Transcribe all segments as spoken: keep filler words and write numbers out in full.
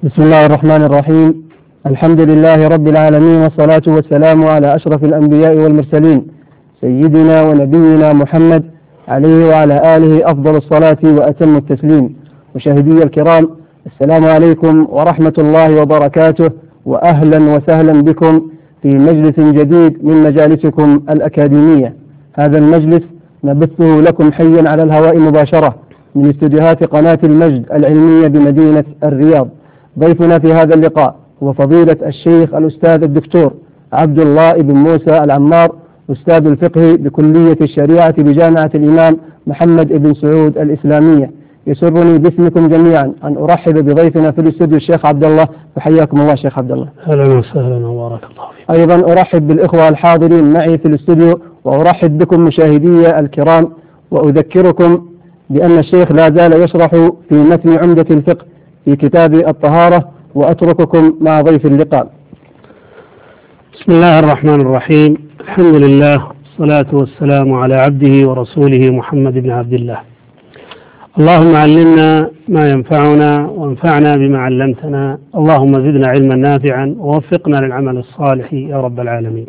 بسم الله الرحمن الرحيم. الحمد لله رب العالمين، والصلاة والسلام على أشرف الأنبياء والمرسلين سيدنا ونبينا محمد عليه وعلى آله أفضل الصلاة وأتم التسليم. مشاهدي الكرام، السلام عليكم ورحمة الله وبركاته، وأهلا وسهلا بكم في مجلس جديد من مجالسكم الأكاديمية. هذا المجلس نبثه لكم حيا على الهواء مباشرة من استديوهات قناة المجد العلمية بمدينة الرياض. ضيفنا في هذا اللقاء هو فضيلة الشيخ الأستاذ الدكتور عبد الله بن موسى العمار، أستاذ الفقه بكلية الشريعة بجامعة الإمام محمد بن سعود الإسلامية. يسرني باسمكم جميعا أن أرحب بضيفنا في الاستوديو الشيخ عبد الله، وحياكم الله شيخ عبد الله. أهلا وسهلا وبارك الله فيك. أيضا أرحب بالإخوة الحاضرين معي في الاستوديو، وأرحب بكم مشاهدي الكرام، وأذكركم بأن الشيخ لا زال يشرح في متن عمدة الفقه في كتاب الطهارة، وأترككم مع ضيف اللقاء. بسم الله الرحمن الرحيم. الحمد لله، والصلاة والسلام على عبده ورسوله محمد بن عبد الله. اللهم علمنا ما ينفعنا وانفعنا بما علمتنا، اللهم زدنا علما نافعا ووفقنا للعمل الصالح يا رب العالمين.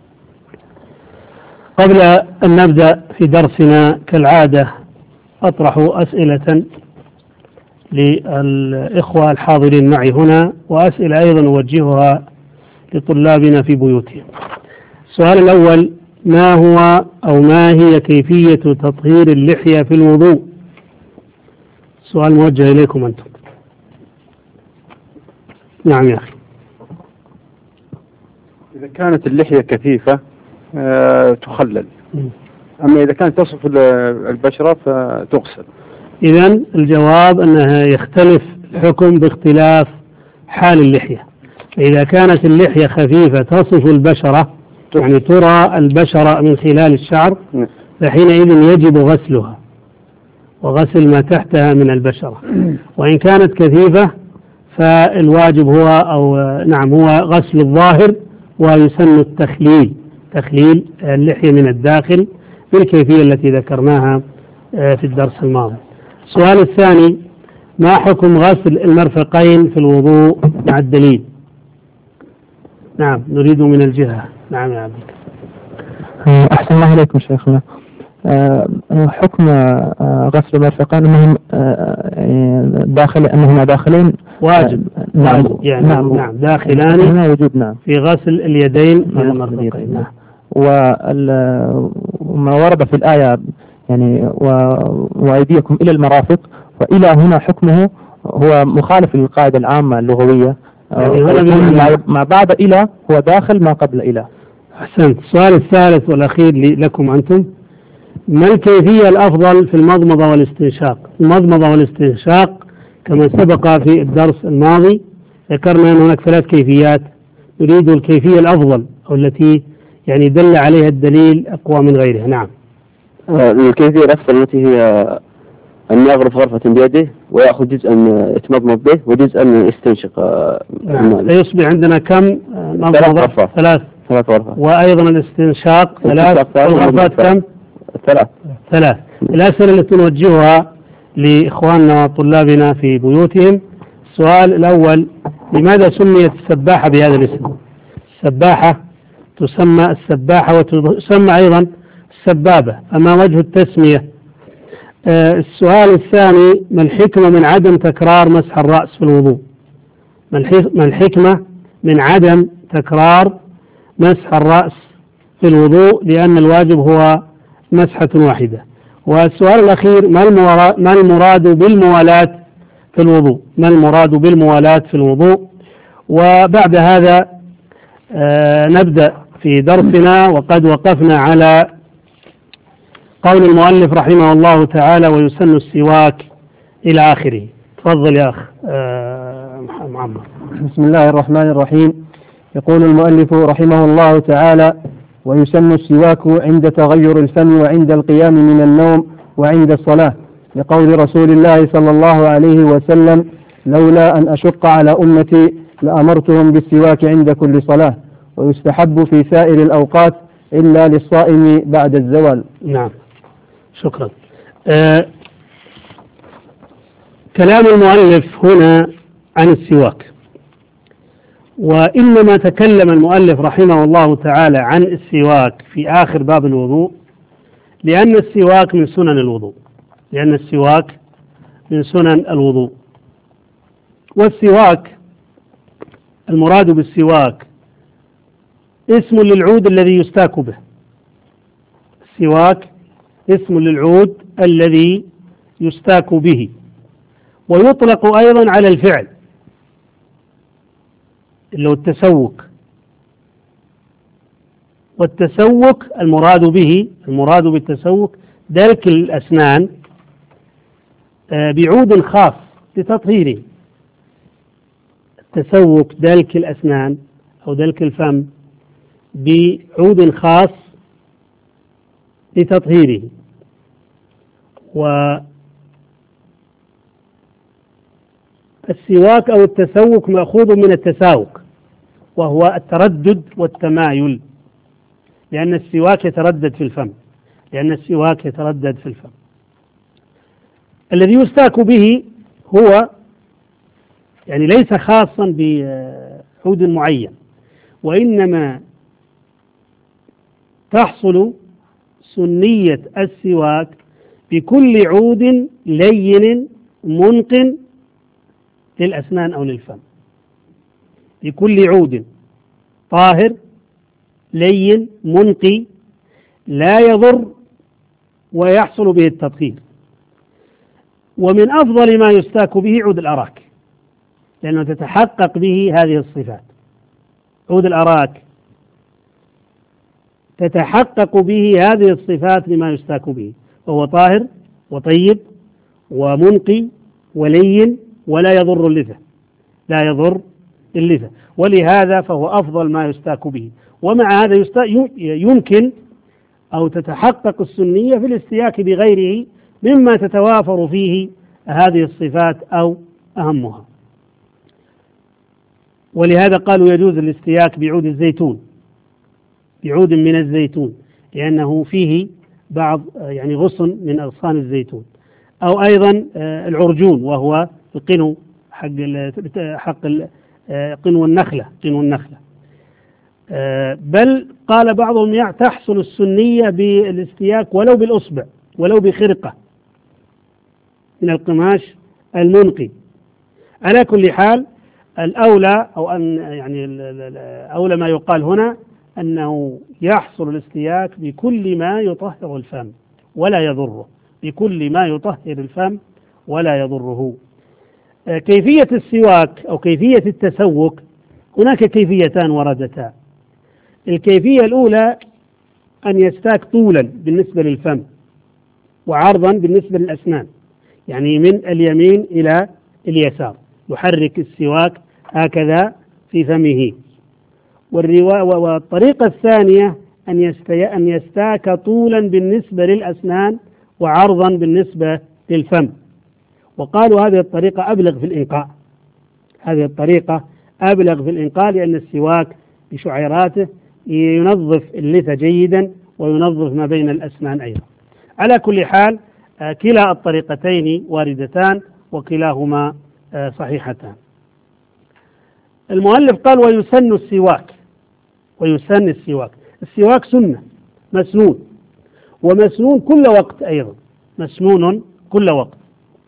قبل أن نبدأ في درسنا كالعادة أطرح أسئلة للإخوة الحاضرين معي هنا، وأسئلة أيضا أوجهها لطلابنا في بيوتهم. السؤال الأول: ما هو أو ما هي كيفية تطهير اللحية في الوضوء؟ سؤال موجه إليكم أنتم. نعم يا أخي. إذا كانت اللحية كثيفة أه تخلل، أما إذا كانت تصف البشرة فتغسل. إذن الجواب أنها يختلف الحكم باختلاف حال اللحية. إذا كانت اللحية خفيفة تصف البشرة، يعني ترى البشرة من خلال الشعر، فحينئذ يجب غسلها وغسل ما تحتها من البشرة. وإن كانت كثيفة فالواجب هو أو نعم هو غسل الظاهر، ويسن التخليل تخليل اللحية من الداخل بالكيفية التي ذكرناها في الدرس الماضي. السؤال الثاني: ما حكم غسل المرفقين في الوضوء مع الدليل؟ نعم، نريد من الجهة. نعم يا عبد. أحسن الله عليكم شيخنا. حكم غسل المرفقين أنهم داخل أنهما داخلين واجب. نعم يعني نعم, نعم داخلان هنا وجود نعم في غسل اليدين من المرفقين. نعم. وما ورد في الآية يعني وأيديكم إلى المرافق، وإلى هنا حكمه هو مخالف للقاعدة العامة اللغوية، يعني مع بعد إلى هو داخل ما قبل إلى. أحسنت. السؤال الثالث والأخير لكم أنتم: ما الكيفية الأفضل في المضمضة والاستنشاق؟ المضمضة والاستنشاق كما سبق في الدرس الماضي ذكرنا أن هناك ثلاث كيفيات، نريد الكيفية الأفضل أو التي يعني دل عليها الدليل أقوى من غيرها. نعم. الكيفية الأفضل التي هي أن يغرف غرفة بيده ويأخذ جزءا يتمضمض به وجزءا يستنشق. نعم. فيصبح عندنا كم مضمضة؟ ثلاث ثلاث غرفات. وأيضا الاستنشاق ثلاث. والغرفات كم؟ ثلاث. ثلاث. الأسئلة التي نوجهها لإخواننا وطلابنا في بيوتهم: السؤال الأول: لماذا سميت السباحة بهذا الاسم؟ السباحة تسمى السباحة وتسمى أيضا السبابة، أما وجه التسمية؟ آه السؤال الثاني: ما الحكمة من عدم تكرار مسح الرأس في الوضوء؟ ما الحكمة من عدم تكرار مسح الرأس في الوضوء، لأن الواجب هو مسحة واحدة؟ والسؤال الأخير: ما المراد بالموالاة في الوضوء؟ ما المراد بالموالاة في الوضوء؟ وبعد هذا آه نبدأ في درسنا، وقد وقفنا على قول المؤلف رحمه الله تعالى: ويسن السواك إلى آخره. تفضل يا أخ آه محمد. بسم الله الرحمن الرحيم. يقول المؤلف رحمه الله تعالى: ويسن السواك عند تغير الفم وعند القيام من النوم وعند الصلاة، لقول رسول الله صلى الله عليه وسلم: لولا أن أشق على أمتي لأمرتهم بالسواك عند كل صلاة. ويستحب في سائر الأوقات إلا للصائم بعد الزوال. نعم، شكرا. آه كلام المؤلف هنا عن السواك. وإنما تكلم المؤلف رحمه الله تعالى عن السواك في آخر باب الوضوء لأن السواك من سنن الوضوء لأن السواك من سنن الوضوء والسواك المراد بالسواك اسم للعود الذي يستاك به. السواك اسم للعود الذي يستاك به، ويطلق أيضا على الفعل اللي هو التسوك. والتسوك المراد به المراد بالتسوك دلك الأسنان بعود خاص لتطهيره. التسوك دلك الأسنان أو دلك الفم بعود خاص لتطهيره. والسواك أو التسوك مأخوذ من التساوك وهو التردد والتمايل، لأن السواك يتردد في الفم لأن السواك يتردد في الفم. الذي يستاك به هو يعني ليس خاصا بعود معين، وإنما تحصل سنية السواك بكل عود لين منق للأسنان أو للفم، بكل عود طاهر لين منقي لا يضر ويحصل به التطهير. ومن أفضل ما يستاك به عود الأراك، لأنه تتحقق به هذه الصفات. عود الأراك تتحقق به هذه الصفات لما يستاك به، وهو طاهر وطيب ومنقي ولين ولا يضر اللثة لا يضر اللثة ولهذا فهو أفضل ما يستاك به. ومع هذا يمكن أو تتحقق السنية في الاستياك بغيره مما تتوافر فيه هذه الصفات أو أهمها. ولهذا قالوا يجوز الاستياك بعود الزيتون بعود من الزيتون لأنه فيه بعض يعني غصن من أغصان الزيتون، أو أيضا العرجون وهو القنو حق حق قنو النخلة قنو النخلة بل قال بعضهم تحصل السنية بالاستياك ولو بالأصبع ولو بخرقة من القماش المنقي. على كل حال الأولى أو أن يعني أولى ما يقال هنا أنه يحصل الاستياك بكل ما يطهر الفم ولا يضره بكل ما يطهر الفم ولا يضره. كيفية السواك أو كيفية التسوك هناك كيفيتان وردتا. الكيفية الأولى أن يستاك طولا بالنسبة للفم وعرضا بالنسبة للأسنان، يعني من اليمين إلى اليسار يحرك السواك هكذا في فمه. والطريقة الثانية أن أن يستاك طولا بالنسبة للأسنان وعرضا بالنسبة للفم. وقالوا هذه الطريقة أبلغ في الإنقاء هذه الطريقة أبلغ في الإنقاء لأن السواك بشعيراته ينظف اللثة جيدا وينظف ما بين الأسنان أيضا. على كل حال كلا الطريقتين واردتان وكلاهما صحيحتان. المؤلف قال ويسن السواك ويسن السواك السواك سنة مسنون، ومسنون كل وقت أيضا مسنون كل وقت.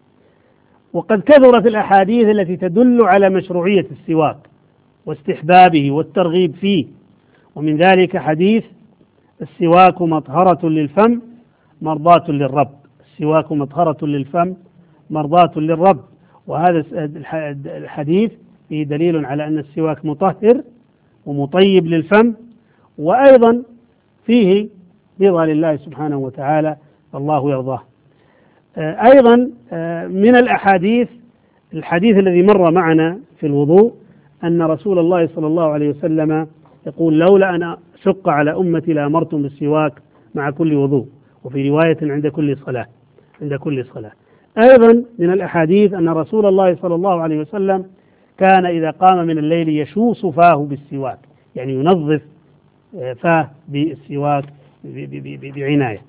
وقد كثرت الأحاديث التي تدل على مشروعية السواك واستحبابه والترغيب فيه، ومن ذلك حديث السواك مطهرة للفم مرضاة للرب السواك مطهرة للفم مرضاة للرب. وهذا الحديث فيه دليل على أن السواك مطهر ومطيب للفم، وأيضا فيه رضا لله سبحانه وتعالى فالله يرضاه. أيضا من الأحاديث الحديث الذي مر معنا في الوضوء أن رسول الله صلى الله عليه وسلم يقول لولا أن أشق على أمتي لأمرتم بالسواك مع كل وضوء، وفي رواية عند كل صلاة عند كل صلاة. أيضا من الأحاديث أن رسول الله صلى الله عليه وسلم كان إذا قام من الليل يشوص فاه بالسواك، يعني ينظف فاه بالسواك بعناية.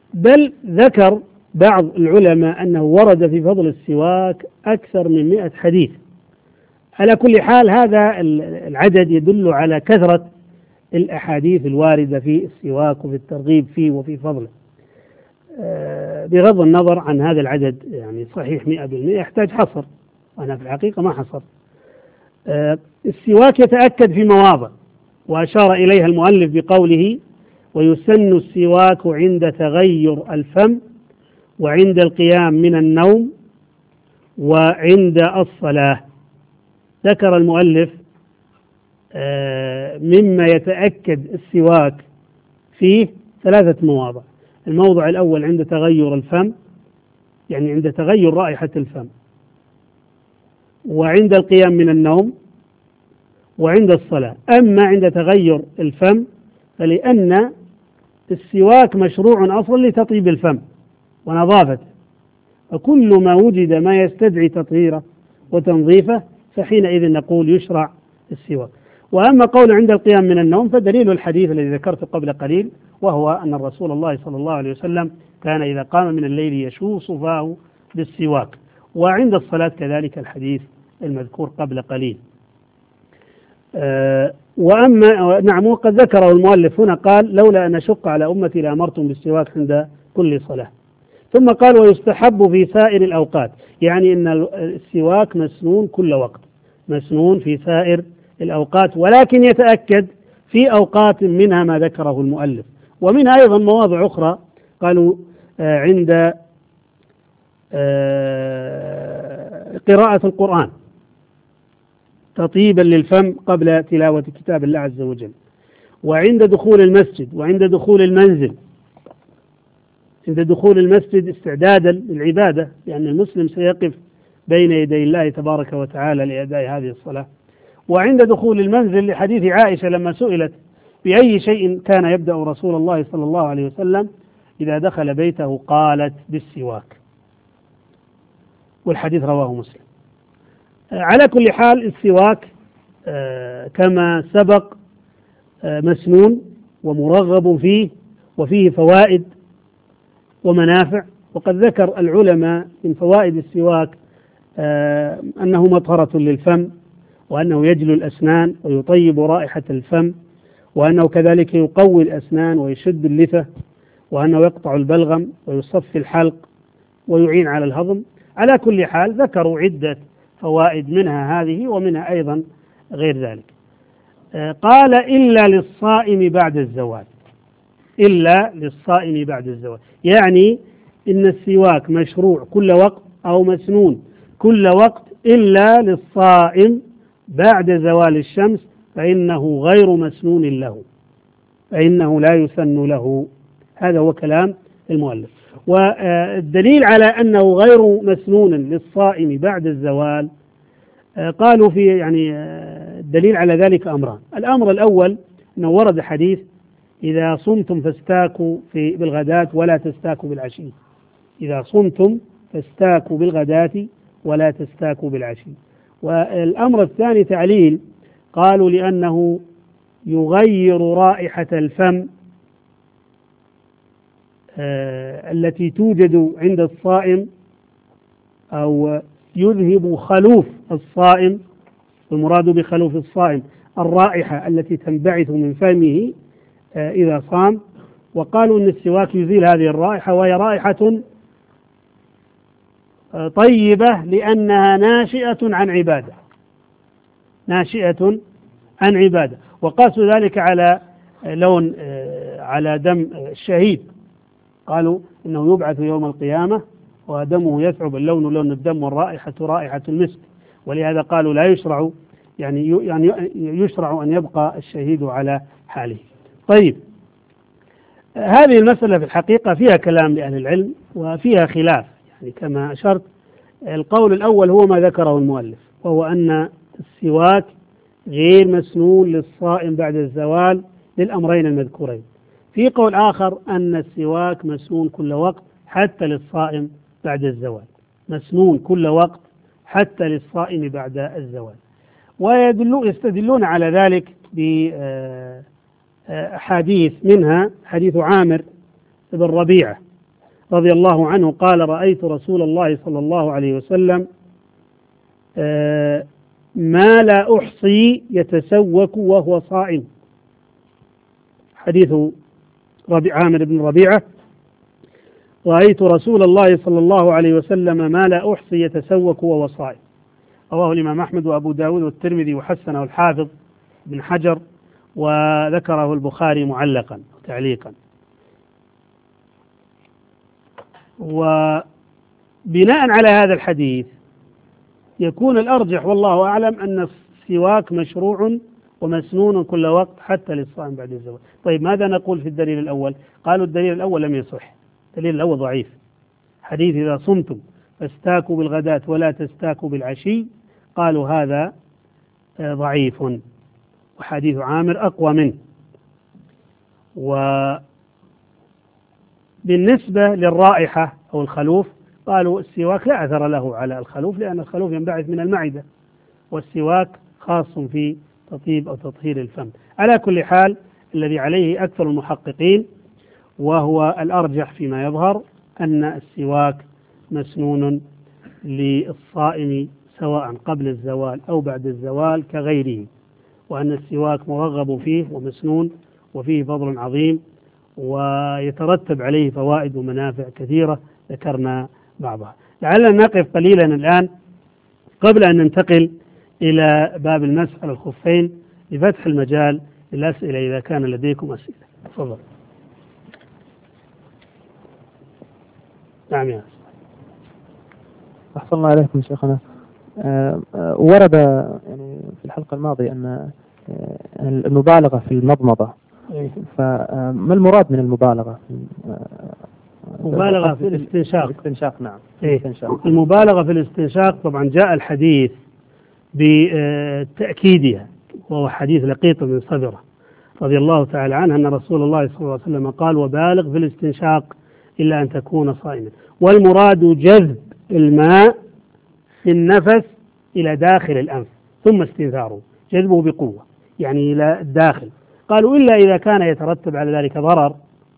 بل ذكر بعض العلماء أنه ورد في فضل السواك أكثر من مئة حديث. على كل حال هذا العدد يدل على كثرة الأحاديث الواردة في السواك وفي الترغيب فيه وفي فضله. بغض النظر عن هذا العدد، يعني صحيح مئة بالمئة يحتاج حصر، وأنا في الحقيقة ما حصر. السواك يتأكد في مواضع، وأشار إليها المؤلف بقوله: ويسن السواك عند تغير الفم، وعند القيام من النوم، وعند الصلاة. ذكر المؤلف مما يتأكد السواك فيه ثلاثة مواضع. الموضع الأول عند تغير الفم، يعني عند تغير رائحة الفم، وعند القيام من النوم، وعند الصلاة. أما عند تغير الفم فلأن السواك مشروع أصلا لتطيب الفم ونظافته، فكل ما وجد ما يستدعي تطهيره وتنظيفه فحينئذ نقول يشرع السواك. وأما قول عند القيام من النوم فدليل الحديث الذي ذكرته قبل قليل، وهو أن الرسول الله صلى الله عليه وسلم كان إذا قام من الليل يشوص فاه بالسواك. وعند الصلاة كذلك الحديث المذكور قبل قليل. أه وأما نعم وقد ذكره المؤلف هنا، قال: لولا أن أشق على أمتي لأمرتم بالسواك عند كل صلاة. ثم قال: ويستحب في سائر الأوقات، يعني أن السواك مسنون كل وقت، مسنون في سائر الأوقات، ولكن يتأكد في أوقات منها ما ذكره المؤلف، ومنها أيضا مواضع أخرى. قالوا آه عند آه قراءة القرآن تطيبا للفم قبل تلاوة كتاب الله عز وجل، وعند دخول المسجد، وعند دخول المنزل. عند دخول المسجد استعدادا للعبادة، لأن المسلم سيقف بين يدي الله تبارك وتعالى لأداء هذه الصلاة. وعند دخول المنزل لحديث عائشة لما سئلت بأي شيء كان يبدأ رسول الله صلى الله عليه وسلم إذا دخل بيته، قالت: بالسواك، والحديث رواه مسلم. على كل حال السواك كما سبق مسنون ومرغب فيه، وفيه فوائد ومنافع. وقد ذكر العلماء من فوائد السواك أنه مطهرة للفم، وأنه يجلو الأسنان ويطيب رائحة الفم، وأنه كذلك يقوي الأسنان ويشد اللثة، وأنه يقطع البلغم ويصفي الحلق ويعين على الهضم. على كل حال ذكروا عدة فوائد، منها هذه ومنها أيضا غير ذلك. قال: إلا للصائم بعد الزوال، إلا للصائم بعد الزوال، يعني إن السواك مشروع كل وقت أو مسنون كل وقت إلا للصائم بعد زوال الشمس، فإنه غير مسنون له، فإنه لا يسن له. هذا هو كلام المؤلف. والدليل على أنه غير مسنون للصائم بعد الزوال قالوا في يعني الدليل على ذلك أمران. الأمر الأول أنه ورد حديث: إذا صمتم فاستاكوا في بالغداة ولا تستاكوا بالعشي. إذا صمتم فاستاكوا بالغداة ولا تستاكوا بالعشي. والأمر الثاني تعليل، قالوا لأنه يغير رائحة الفم آه التي توجد عند الصائم، أو يذهب خلوف الصائم. المراد بخلوف الصائم الرائحة التي تنبعث من فمه آه إذا صام. وقالوا أن السواك يزيل هذه الرائحة، وهي رائحة آه طيبة لأنها ناشئة عن عبادة، ناشئة عن عبادة. وقاسوا ذلك على لون آه على دم الشهيد، قالوا إنه يبعث يوم القيامة ودمه يثعب، اللون لون الدم والرائحة رائحة المسك، ولهذا قالوا لا يشرع يعني يعني يشرع أن يبقى الشهيد على حاله. طيب، هذه المسألة في الحقيقة فيها كلام لأهل العلم وفيها خلاف، يعني كما أشرت. القول الأول هو ما ذكره المؤلف، وهو أن السواك غير مسنون للصائم بعد الزوال للأمرين المذكورين. في قول آخر أن السواك مسنون كل وقت حتى للصائم بعد الزوال، مسنون كل وقت حتى للصائم بعد الزوال. ويستدلون على ذلك بأحاديث، منها حديث عامر بن ربيعة رضي الله عنه قال رأيت رسول الله صلى الله عليه وسلم ما لا أحصي يتسوك وهو صائم. حديث عامر بن ربيعة: رأيت رسول الله صلى الله عليه وسلم ما لا أحصي يتسوك وهو صائم. رواه الإمام أحمد وأبو داود والترمذي وحسنه الحافظ بن حجر، وذكره البخاري معلقا وتعليقا. وبناء على هذا الحديث يكون الأرجح والله أعلم أن السواك مشروع ومسنون كل وقت حتى للصائم بعد الزواج. طيب ماذا نقول في الدليل الأول؟ قالوا الدليل الأول لم يصح، الدليل الأول ضعيف. حديث إذا صمتم فاستاكوا بالغداة ولا تستاكوا بالعشي، قالوا هذا ضعيف، وحديث عامر أقوى منه. وبالنسبة للرائحة أو الخلوف قالوا السواك لا أثر له على الخلوف، لأن الخلوف ينبعث من المعدة، والسواك خاص في تطيب أو تطهير الفم. على كل حال الذي عليه أكثر المحققين وهو الأرجح فيما يظهر أن السواك مسنون للصائم سواء قبل الزوال أو بعد الزوال كغيره، وأن السواك مرغب فيه ومسنون وفيه فضل عظيم ويترتب عليه فوائد ومنافع كثيرة ذكرنا بعضها. لعلنا نقف قليلا الآن قبل أن ننتقل إلى باب المسح على الخفين لفتح المجال للأسئلة إذا كان لديكم أسئلة. تفضل. نعم يا أحسن الله عليكم شيخنا. أه أه ورد يعني في الحلقة الماضية أن أه المبالغة في المضمضة، فما المراد من المبالغة؟ مبالغة في الاستنشاق. الاستنشاق نعم. إيه؟ المبالغة في الاستنشاق طبعا جاء الحديث بتأكيدها، وهو حديث لقيط بن صبرة رضي الله تعالى عنه أن رسول الله صلى الله عليه وسلم قال: وبالغ في الاستنشاق إلا أن تكون صائما. والمراد جذب الماء في النفس إلى داخل الأنف ثم استنثاره، جذبه بقوة يعني إلى الداخل. قالوا إلا إذا كان يترتب على ذلك ضرر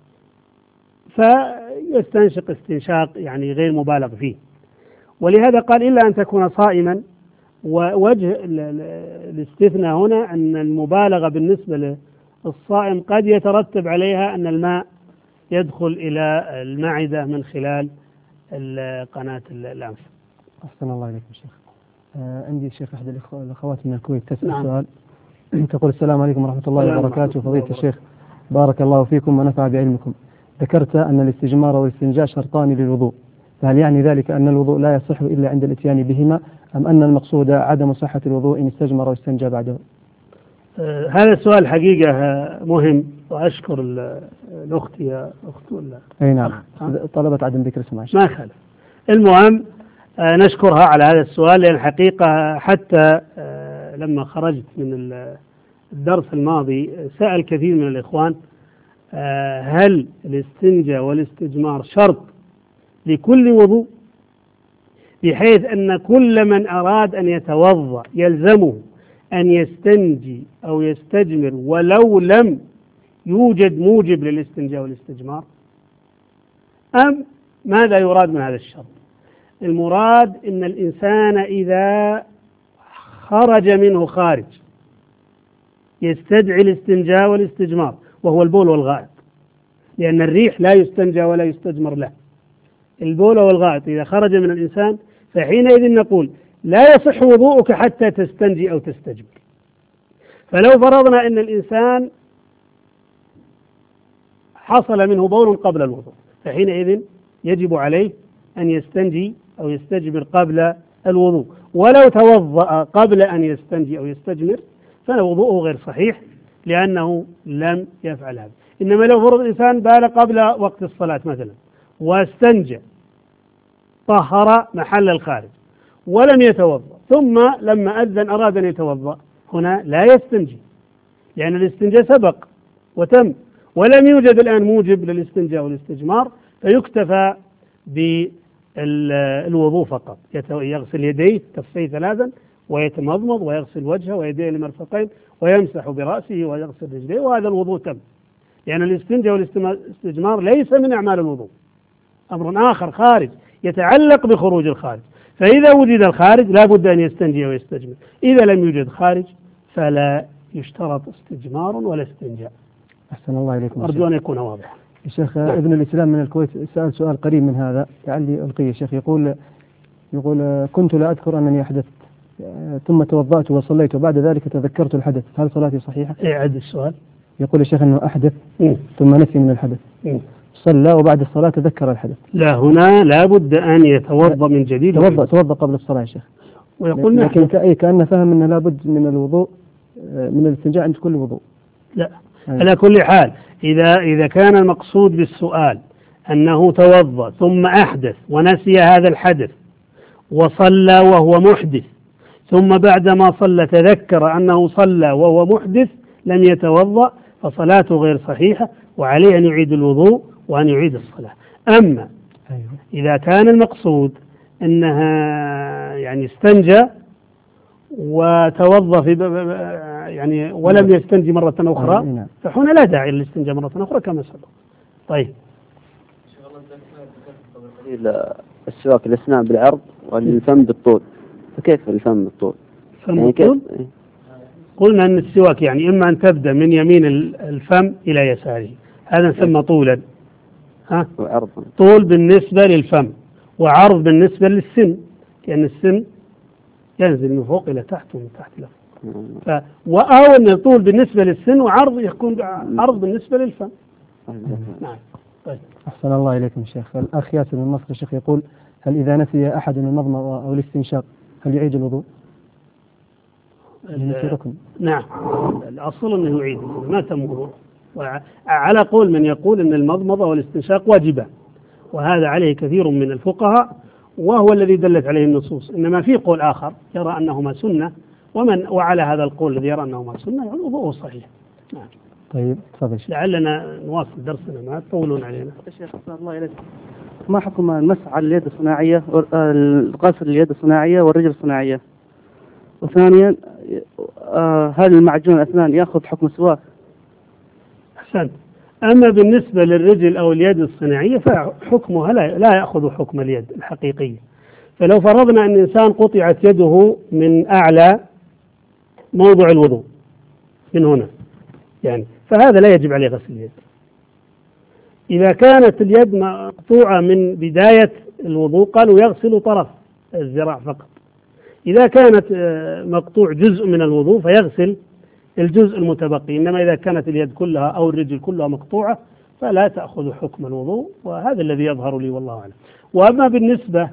فيستنشق استنشاق يعني غير مبالغ فيه. ولهذا قال إلا أن تكون صائما. ووجه الاستثناء هنا أن المبالغة بالنسبة للصائم قد يترتب عليها أن الماء يدخل إلى المعدة من خلال قناة الأنف. أحسن الله إليكم شيخ. آه عندي شيخ أحد الأخوات من الكويت تسأل نعم. سؤال. تقول: السلام عليكم ورحمة الله وبركاته. فضيلة الشيخ بارك الله فيكم ونفع بعلمكم. ذكرت أن الاستجمار والاستنجاء شرطان للوضوء، فهل يعني ذلك أن الوضوء لا يصح إلا عند الإتيان بهما، أم أن المقصود عدم صحة الوضوء إن استجمر واستنجى بعده؟ آه هذا السؤال حقيقة مهم، وأشكر الأخت يا أخت ولا أي نعم طلبت عدم ذكر اسمها ما خالف. المهم آه نشكرها على هذا السؤال، لأن الحقيقة حتى آه لما خرجت من الدرس الماضي سأل كثير من الإخوان آه هل الاستنجاء والاستجمار شرط لكل وضوء، بحيث أن كل من أراد أن يتوضأ يلزمه أن يستنجي أو يستجمر ولو لم يوجد موجب للاستنجاء والاستجمار، أم ماذا يراد من هذا الشرط؟ المراد أن الإنسان إذا خرج منه خارج يستدعي الاستنجاء والاستجمار، وهو البول والغائط، لأن الريح لا يستنجى ولا يستجمر له. البول والغائط إذا خرج من الإنسان فحينئذ نقول لا يصح وضوءك حتى تستنجي أو تستجمر. فلو فرضنا أن الإنسان حصل منه بول قبل الوضوء، فحينئذ يجب عليه أن يستنجي أو يستجمر قبل الوضوء. ولو توضأ قبل أن يستنجي أو يستجمر فوضوءه غير صحيح، لأنه لم يفعل هذا. إنما لو فرض الإنسان بال قبل وقت الصلاة مثلا واستنجى طهر محل الخارج ولم يتوضأ، ثم لما أذن أراد أن يتوضأ، هنا لا يستنجي، لأن الاستنجاء سبق وتم، ولم يوجد الآن موجب للاستنجاء والاستجمار، فيكتفى بالوضوء فقط. يغسل يديه تفصيل ثلاثا ويتمضمض ويغسل وجهه ويديه المرفقين ويمسح برأسه ويغسل رجليه، وهذا الوضوء تم، لأن الاستنجاء والاستجمار ليس من أعمال الوضوء. أمر آخر خارج يتعلق بخروج الخارج. فإذا وجد الخارج لا بد أن يستنجي ويستجمر، إذا لم يوجد خارج فلا يشترط استجمار ولا استنجاء. أحسن الله إليكم. أرجو أن يكون واضحا. الشيخ ابن الإسلام من الكويت سأل سؤال قريب من هذا لعلي ألقيه. الشيخ يقول يقول كنت لا أذكر أنني أحدثت ثم توضأت وصليت وبعد ذلك تذكرت الحدث، هل صلاتي صحيحة؟ اعد السؤال. يقول الشيخ أنه أحدث م. ثم نسي من الحدث، م. صلى وبعد الصلاة تذكر الحدث. لا، هنا لا بد أن يتوضأ من جديد. توضأ توضأ قبل الصلاة يا شيخ. ويقول لكن كأي كأنه فهم أنه لا بد من الوضوء من الاستنجاء عند كل وضوء. لا، على كل حال إذا إذا كان المقصود بالسؤال أنه توضأ ثم أحدث ونسي هذا الحدث وصلى وهو محدث، ثم بعدما صلى تذكر أنه صلى وهو محدث لم يتوضأ، فصلاته غير صحيحة وعليه أن يعيد الوضوء وأن يعيد الصلاة. أما إذا كان المقصود أنها يعني استنجى وتوضأ في يعني ولم يستنجي مرة أخرى فهنا لا داعي للاستنجاء مرة أخرى كما سبق. طيب. السواك الأسنان بالعرض والفم بالطول، فكيف الفم بالطول؟ يعني كيف؟ قلنا أن السواك يعني إما أن تبدأ من يمين الفم إلى يساره، هذا نسمى طولا. ها؟ وعرضا. طول بالنسبة للفم وعرض بالنسبة للسن، لأن السن ينزل من فوق إلى تحت ومن تحت إلى فوق. ف... أو أن الطول بالنسبة للسن وعرض يكون عرض بالنسبة للفم. نعم. طيب. أحسن الله إليكم شيخ. الأخ ياسر من مصر الشيخ يقول هل إذا نسي أحد من المضمضة أو الاستنشاق هل يعيد الوضوء؟ نعم، الأصل أنه يعيد ما تم وضوء، على قول من يقول أن المضمضة والاستنشاق واجبة، وهذا عليه كثير من الفقهاء وهو الذي دلت عليه النصوص. إنما في قول آخر يرى أنهما سنة، ومن وعلى هذا القول الذي يرى أنهما سنة يعني وضوءه صحيح. نعم. طيب تفضل. لعلنا نواصل درسنا ما تطولون علينا. الشيخ الله إليك، ما حكم المسح على اليد الصناعية، غسل اليد الصناعية والرجل الصناعية؟ وثانيا هل المعجون الأسنان يأخذ حكم السواك؟ أحسنت. أما بالنسبة للرجل أو اليد الصناعية فحكمها لا, لا يأخذ حكم اليد الحقيقية. فلو فرضنا أن إنسان قطعت يده من أعلى موضع الوضوء من هنا يعني، فهذا لا يجب عليه غسل اليد. إذا كانت اليد مقطوعة من بداية الوضوء قالوا يغسل طرف الذراع فقط. إذا كانت مقطوع جزء من الوضوء فيغسل الجزء المتبقي. إنما إذا كانت اليد كلها أو الرجل كلها مقطوعة فلا تأخذ حكم الوضوء، وهذا الذي يظهر لي والله أعلم. وأما بالنسبة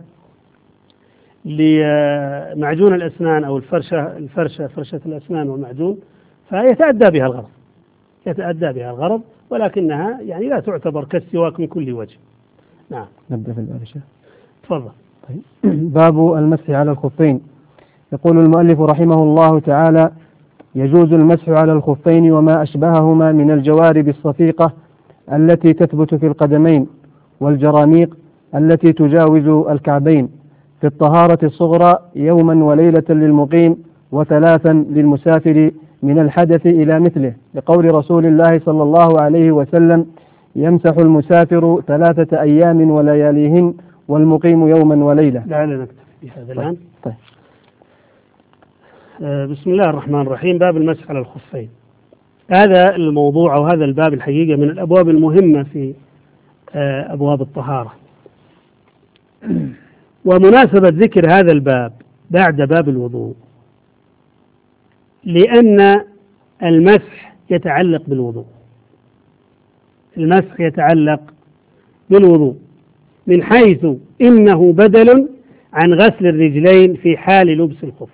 لمعجون الأسنان أو الفرشة الفرشة فرشة الأسنان والمعجون فيتأدى بها الغرض يتأدى بها الغرض ولكنها يعني لا تعتبر كالسواك من كل وجه. نعم. نبدأ في الباب شيخ. تفضل. طيب. باب المسح على الخفين. يقول المؤلف رحمه الله تعالى: يجوز المسح على الخفين وما أشبههما من الجوارب الصفيقة التي تثبت في القدمين والجرانيق التي تجاوز الكعبين في الطهارة الصغرى يوما وليلة للمقيم وثلاثا للمسافر من الحدث إلى مثله، لقول رسول الله صلى الله عليه وسلم: يمسح المسافر ثلاثة أيام ولياليهن والمقيم يوما وليلة. لعلنا نكتفي بهذا الآن. طيب. آه بسم الله الرحمن الرحيم. باب المسح على الخفين. هذا الموضوع أو هذا الباب الحقيقة من الأبواب المهمة في آه أبواب الطهارة. ومناسبة ذكر هذا الباب بعد باب الوضوء لأن المسح يتعلق بالوضوء. المسح يتعلق بالوضوء من حيث إنه بدل عن غسل الرجلين في حال لبس الخف.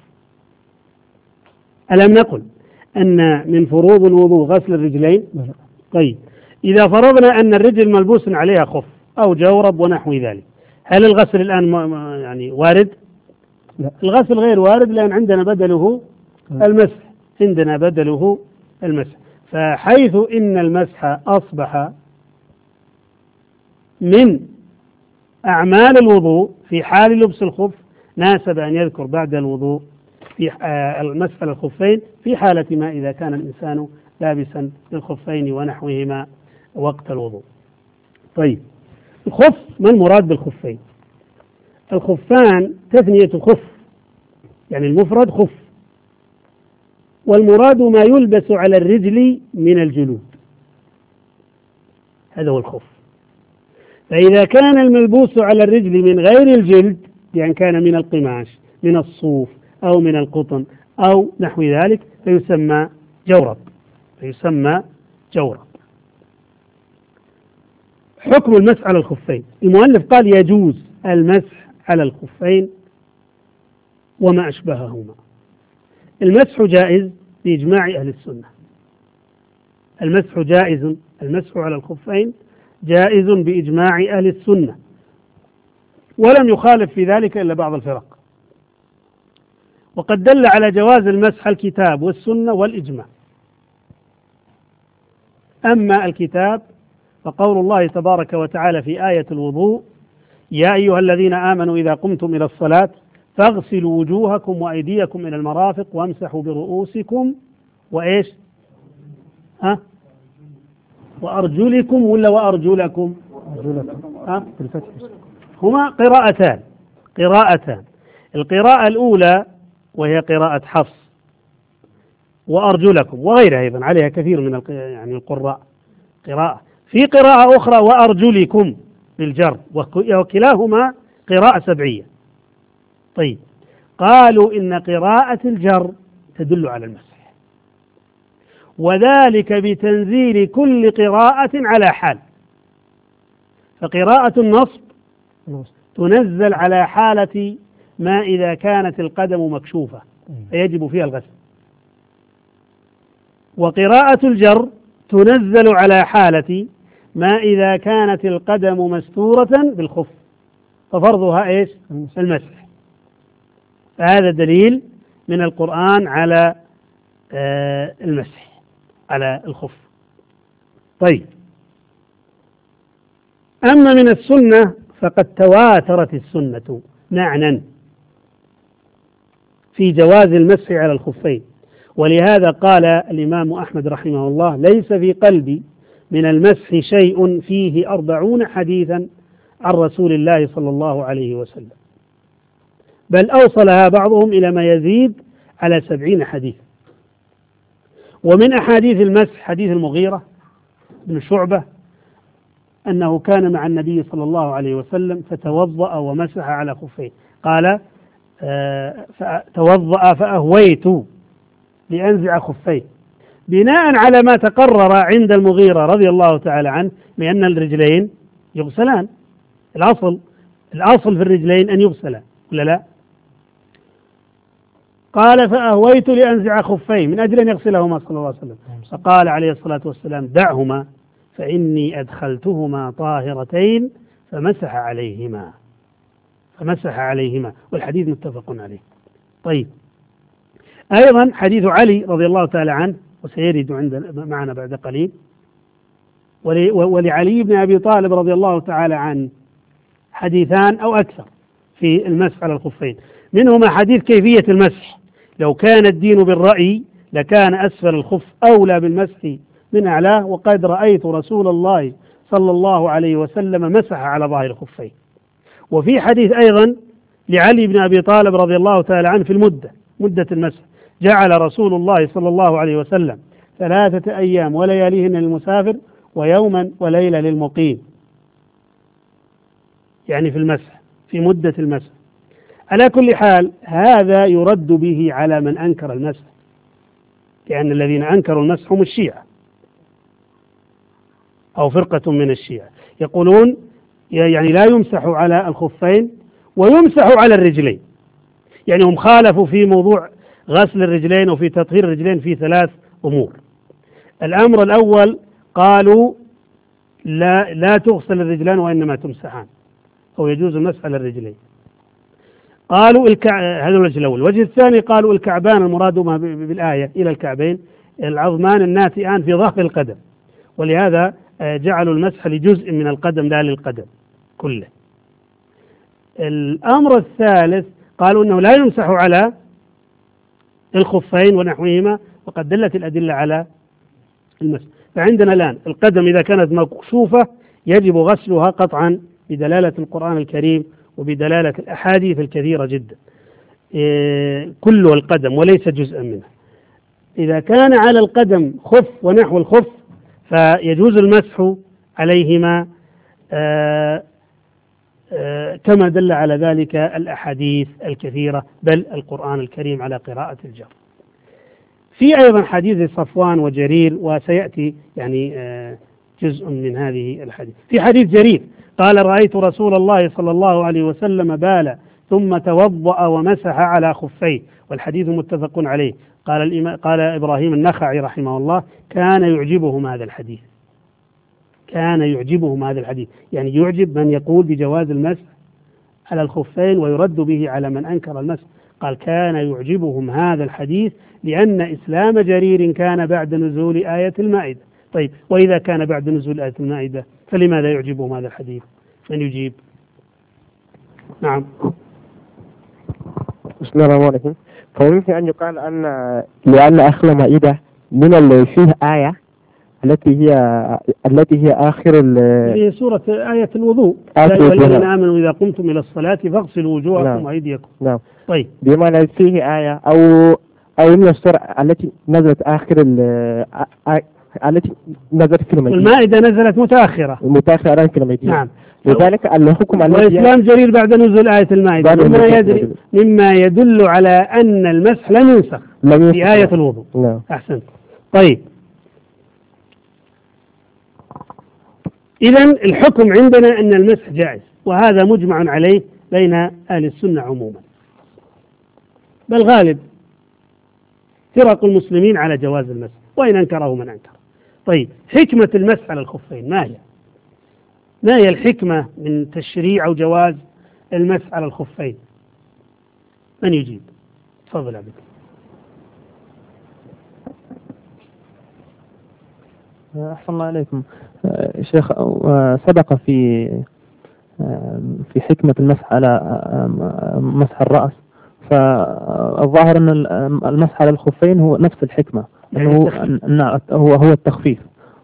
ألم نقل أن من فروض الوضوء غسل الرجلين؟ طيب، إذا فرضنا أن الرجل ملبوس عليها خف أو جورب ونحو ذلك، هل الغسل الآن يعني وارد؟ لا. الغسل غير وارد لأن عندنا بدله المسح عندنا بدله المسح. فحيث إن المسح أصبح من أعمال الوضوء في حال لبس الخف ناسب أن يذكر بعد الوضوء في المسح على الخفين في حالة ما إذا كان الإنسان لابسا للخفين ونحوهما وقت الوضوء. طيب، الخف، ما المراد بالخفين؟ الخفان تثنية خف، يعني المفرد خف، والمراد ما يلبس على الرجل من الجلود، هذا هو الخف. فإذا كان الملبوس على الرجل من غير الجلد، يعني كان من القماش، من الصوف، أو من القطن، أو نحو ذلك، فيسمى جورب، فيسمى جورب. حكم المسح على الخفين، المؤلف قال يجوز المسح على الخفين وما أشبههما. المسح جائز بإجماع أهل السنة، المسح جائز، المسح على الخفين جائز بإجماع أهل السنة، ولم يخالف في ذلك إلا بعض الفرق. وقد دل على جواز المسح الكتاب والسنة والإجماع. أما الكتاب فقول الله تبارك وتعالى في آية الوضوء: يا أيها الذين آمنوا إذا قمتم إلى الصلاة فاغسلوا وجوهكم وأيديكم إلى المرافق وامسحوا برؤوسكم وإيش؟ ها؟ وأرجلكم ولا وأرجلكم؟ ها؟ هما قراءتان، قراءتان. القراءة الأولى وهي قراءة حفص، وأرجلكم، وغيرها أيضا عليها كثير من يعني القراء قراءة. في قراءة أخرى وأرجلكم بالجر، وكلاهما قراءة سبعية. طيب، قالوا إن قراءة الجر تدل على المسح، وذلك بتنزيل كل قراءة على حال. فقراءة النصب تنزل على حالة ما إذا كانت القدم مكشوفة فيجب فيها الغسل، وقراءة الجر تنزل على حالة ما إذا كانت القدم مستورة بالخف ففرضها إيش؟ المسح. فهذا دليل من القرآن على آه المسح على الخف. طيب، أما من السنة فقد تواترت السنة معنى في جواز المسح على الخفين، ولهذا قال الإمام أحمد رحمه الله: ليس في قلبي من المسح شيء فيه أربعون حديثا عن رسول الله صلى الله عليه وسلم، بل أوصلها بعضهم إلى ما يزيد على سبعين حديث. ومن أحاديث المسح حديث المغيرة بن شعبة أنه كان مع النبي صلى الله عليه وسلم فتوضأ ومسح على خفيه، قال: آه فتوضأ فأهويت لأنزع خفيه، بناء على ما تقرر عند المغيرة رضي الله تعالى عنه بأن الرجلين يغسلان. الأصل الأصل في الرجلين أن يغسلا ولا لا؟ قال: فأهويت لأنزع خفيه من أجل أن يغسلهما صلى الله عليه وسلم، فقال عليه الصلاة والسلام: دعهما فإني أدخلتهما طاهرتين، فمسح عليهما فمسح عليهما والحديث متفق عليه. طيب، أيضا حديث علي رضي الله تعالى عنه وسيرد عند معنا بعد قليل، ولعلي بن أبي طالب رضي الله تعالى عنه حديثان أو أكثر في المسح على الخفين، منهما حديث كيفية المسح: لو كان الدين بالرأي لكان أسفل الخف أولى بالمسح من أعلاه، وقد رأيت رسول الله صلى الله عليه وسلم مسح على ظاهر الخفين. وفي حديث أيضا لعلي بن أبي طالب رضي الله تعالى عنه في المدة مدة المسح: جعل رسول الله صلى الله عليه وسلم ثلاثة أيام ولياليهن للمسافر ويوما وليلة للمقيم، يعني في المسح في مدة المسح. على كل حال هذا يرد به على من أنكر المسح، لأن الذين أنكروا المسح هم الشيعة أو فرقة من الشيعة، يقولون يعني لا يمسح على الخفين ويمسح على الرجلين، يعني هم خالفوا في موضوع غسل الرجلين وفي تطهير الرجلين في ثلاث أمور. الأمر الأول قالوا لا لا تغسل الرجلان وإنما تمسحان، أو يجوز المسح على الرجلين. قالوا الكع... هذا الوجه الأول. الوجه الثاني قالوا الكعبان المراد بالآية إلى الكعبين، العظمان الناتئان في ظهر القدم، ولهذا جعلوا المسح لجزء من القدم لا للقدم كله. الأمر الثالث قالوا أنه لا يمسح على الخفين ونحوهما، وقد دلت الأدلة على المسح. فعندنا الآن القدم إذا كانت مكشوفة يجب غسلها قطعا بدلالة القرآن الكريم وبدلالة الأحاديث الكثيرة جدا، كل القدم وليس جزءا منه. إذا كان على القدم خف ونحو الخف فيجوز المسح عليهما كما دل على ذلك الأحاديث الكثيرة، بل القرآن الكريم على قراءة الجر. في أيضا حديث صفوان وجرير، وسيأتي يعني جزء من هذه الحديث. في حديث جرير قال: رأيت رسول الله صلى الله عليه وسلم بال ثم توضأ ومسح على خفيه، والحديث متفق عليه. قال قال إبراهيم النخعي رحمه الله: كان يعجبهم هذا الحديث، كان يعجبهم هذا الحديث، يعني يعجب من يقول بجواز المسح على الخفين ويرد به على من أنكر المسح. قال: كان يعجبهم هذا الحديث لأن إسلام جرير كان بعد نزول آية المائدة. طيب، وإذا كان بعد نزول آية المائدة فلماذا يعجبهم هذا الحديث؟ من يجيب؟ نعم. بسم الله الرحمن الرحيم. فيمكن أن يقال أن لأن أخذ المائدة من اللي فيه آية التي هي التي هي آخر هي سورة آية الوضوء: آية يا أيها الذين آمنوا إذا قمتم إلى الصلاة فاغسلوا وجوهكم نعم. وأيديكم. نعم. طيب، بمعنى فيه آية أو أو من السورة التي نزلت آخر التي نزلت في المائدة. المائدة نزلت متأخرة متأخرة في المائدة. نعم. لذلك الحكم وإسلام جرير بعد نزول آية المائدة مما يدل, مما يدل على أن المسح لم ينسخ في آية الوضوء. نعم. أحسنت. طيب، إذن الحكم عندنا أن المسح جائز، وهذا مجمع عليه بين أهل السنة عموما، بل غالب فرق المسلمين على جواز المسح وإن أنكره من أنكر. طيب، حكمة المسح على الخفين ما هي؟ ما هي الحكمة من تشريع أو جواز المسح على الخفين؟ من يجيب؟ تفضل عبد. أحسن الله عليكم شيخ. سبق في في حكمة المسح على مسح الرأس، فالظاهر أن المسح على الخفين هو نفس الحكمة، أنه هو هو التخفيف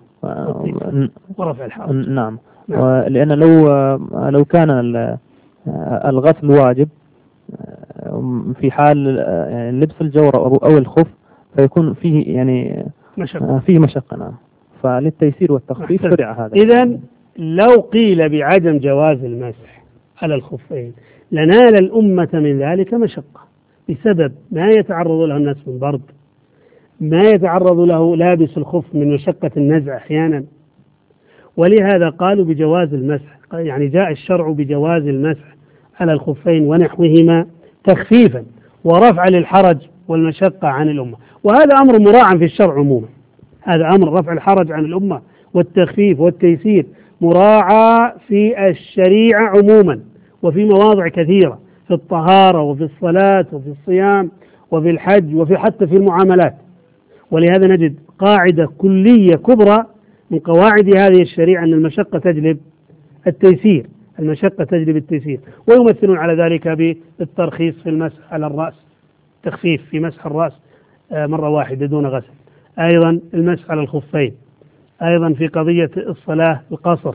ورفع الحرج. نعم. لأن لو لو كان الغسل واجب في حال لبس الجورب أو الخف فيكون فيه يعني مشقة. فيه مشقة. نعم. فللتيسير والتخفيف شرع هذا. إذن لو قيل بعدم جواز المسح على الخفين لنال الأمة من ذلك مشقة، بسبب ما يتعرض له الناس من برد، ما يتعرض له لابس الخف من مشقة النزع أحيانا، ولهذا قالوا بجواز المسح. يعني جاء الشرع بجواز المسح على الخفين ونحوهما تخفيفا ورفعا للحرج والمشقة عن الأمة، وهذا أمر مراعى في الشرع عموما. هذا أمر رفع الحرج عن الأمة والتخفيف والتيسير مراعى في الشريعة عموما، وفي مواضع كثيرة، في الطهارة وفي الصلاة وفي الصيام وفي الحج وفي حتى في المعاملات. ولهذا نجد قاعدة كلية كبرى من قواعد هذه الشريعة أن المشقة تجلب التيسير، المشقة تجلب التيسير، ويمثلون على ذلك بالترخيص في المسح على الرأس، تخفيف في مسح الرأس مرة واحدة دون غسل. أيضا المسح على الخفين، أيضا في قضية الصلاة القصر،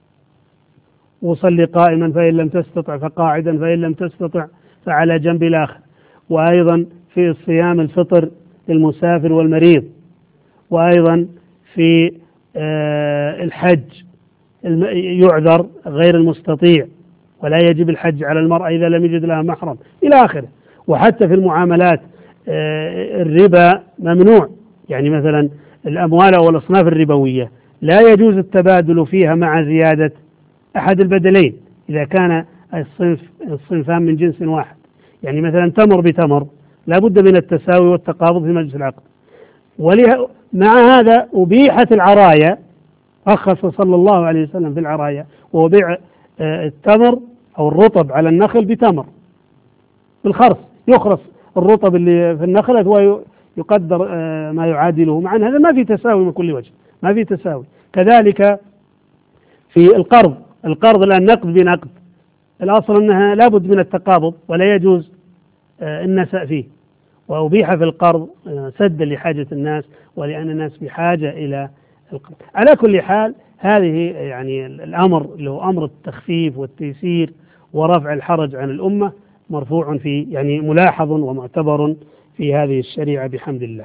وصلي قائما فإن لم تستطع فقاعدا فإن لم تستطع فعلى جنب الآخر. وأيضا في الصيام الفطر للمسافر والمريض، وأيضا في الحج يعذر غير المستطيع ولا يجب الحج على المرأة إذا لم يجد لها محرم إلى آخره. وحتى في المعاملات الربا ممنوع، يعني مثلا الأموال أو الأصناف الربوية لا يجوز التبادل فيها مع زيادة أحد البدلين إذا كان الصنف الصنفان من جنس واحد. يعني مثلا تمر بتمر لا بد من التساوي والتقابض في مجلس العقد. ومع هذا أبيحت العرايا، رخص صلى الله عليه وسلم في العرايا، وهو بيع التمر أو الرطب على النخل بتمر بالخرص، يخرص الرطب اللي في النخلة ويقدر ما يعادله. مع هذا ما في تساوي من كل وجه، ما في تساوي. كذلك في القرض، القرض الآن نقد بنقد، الأصل أنها لابد من التقابض ولا يجوز النساء فيه، وأبيح في القرض سدا لحاجة الناس ولأن الناس بحاجة إلى القرض. على كل حال هذه يعني الأمر اللي هو أمر التخفيف والتيسير ورفع الحرج عن الأمة مرفوع في يعني ملاحظ ومعتبر في هذه الشريعة بحمد الله.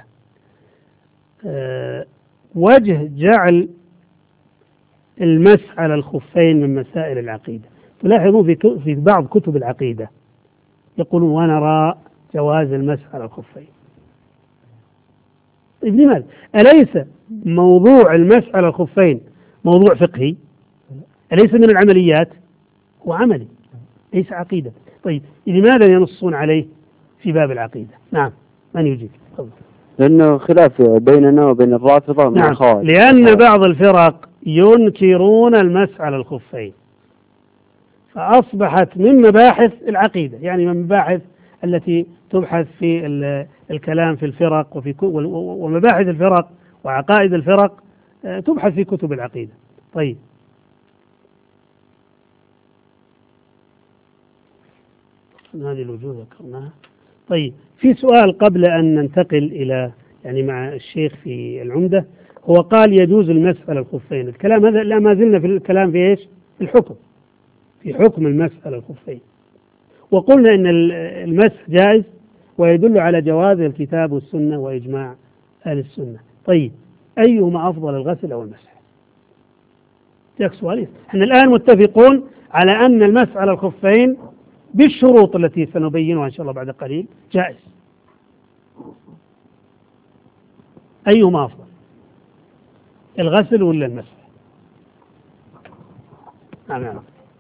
أه وجه جعل المسح على الخفين من مسائل العقيدة، تلاحظون في في بعض كتب العقيدة يقولون ونرى جواز المسح على الخفين. طيب لماذا؟ أليس موضوع المسح على الخفين موضوع فقهي؟ أليس من العمليات؟ هو عملي ليس عقيدة. طيب لماذا ينصون عليه في باب العقيدة؟ نعم، من يجيب؟ تفضل. لأنه خلاف بيننا وبين الرافضة مع نعم، الخوارج. لأن بعض الفرق ينكرون المسح على الخفين، فأصبحت من مباحث العقيدة، يعني من مباحث التي تبحث في الكلام في الفرق وفي ومباحث الفرق وعقائد الفرق تبحث في كتب العقيدة. طيب هذه الوجوه ذكرناها. طيب في سؤال قبل أن ننتقل إلى يعني مع الشيخ في العمدة، هو قال يجوز المسح على الخفين. الكلام هذا لا ما زلنا في الكلام في ايش؟ في الحكم، في حكم المسح على الخفين، وقلنا ان المسح جائز ويدل على جواز الكتاب والسنة وإجماع أهل السنة. طيب أيهما أفضل، الغسل أو المسح؟ جاك سؤال. احنا الآن متفقون على أن المسح على الخفين بالشروط التي سنبينها إن شاء الله بعد قليل جائز. أيهما أفضل، الغسل ولا المسح؟ نعم نعم.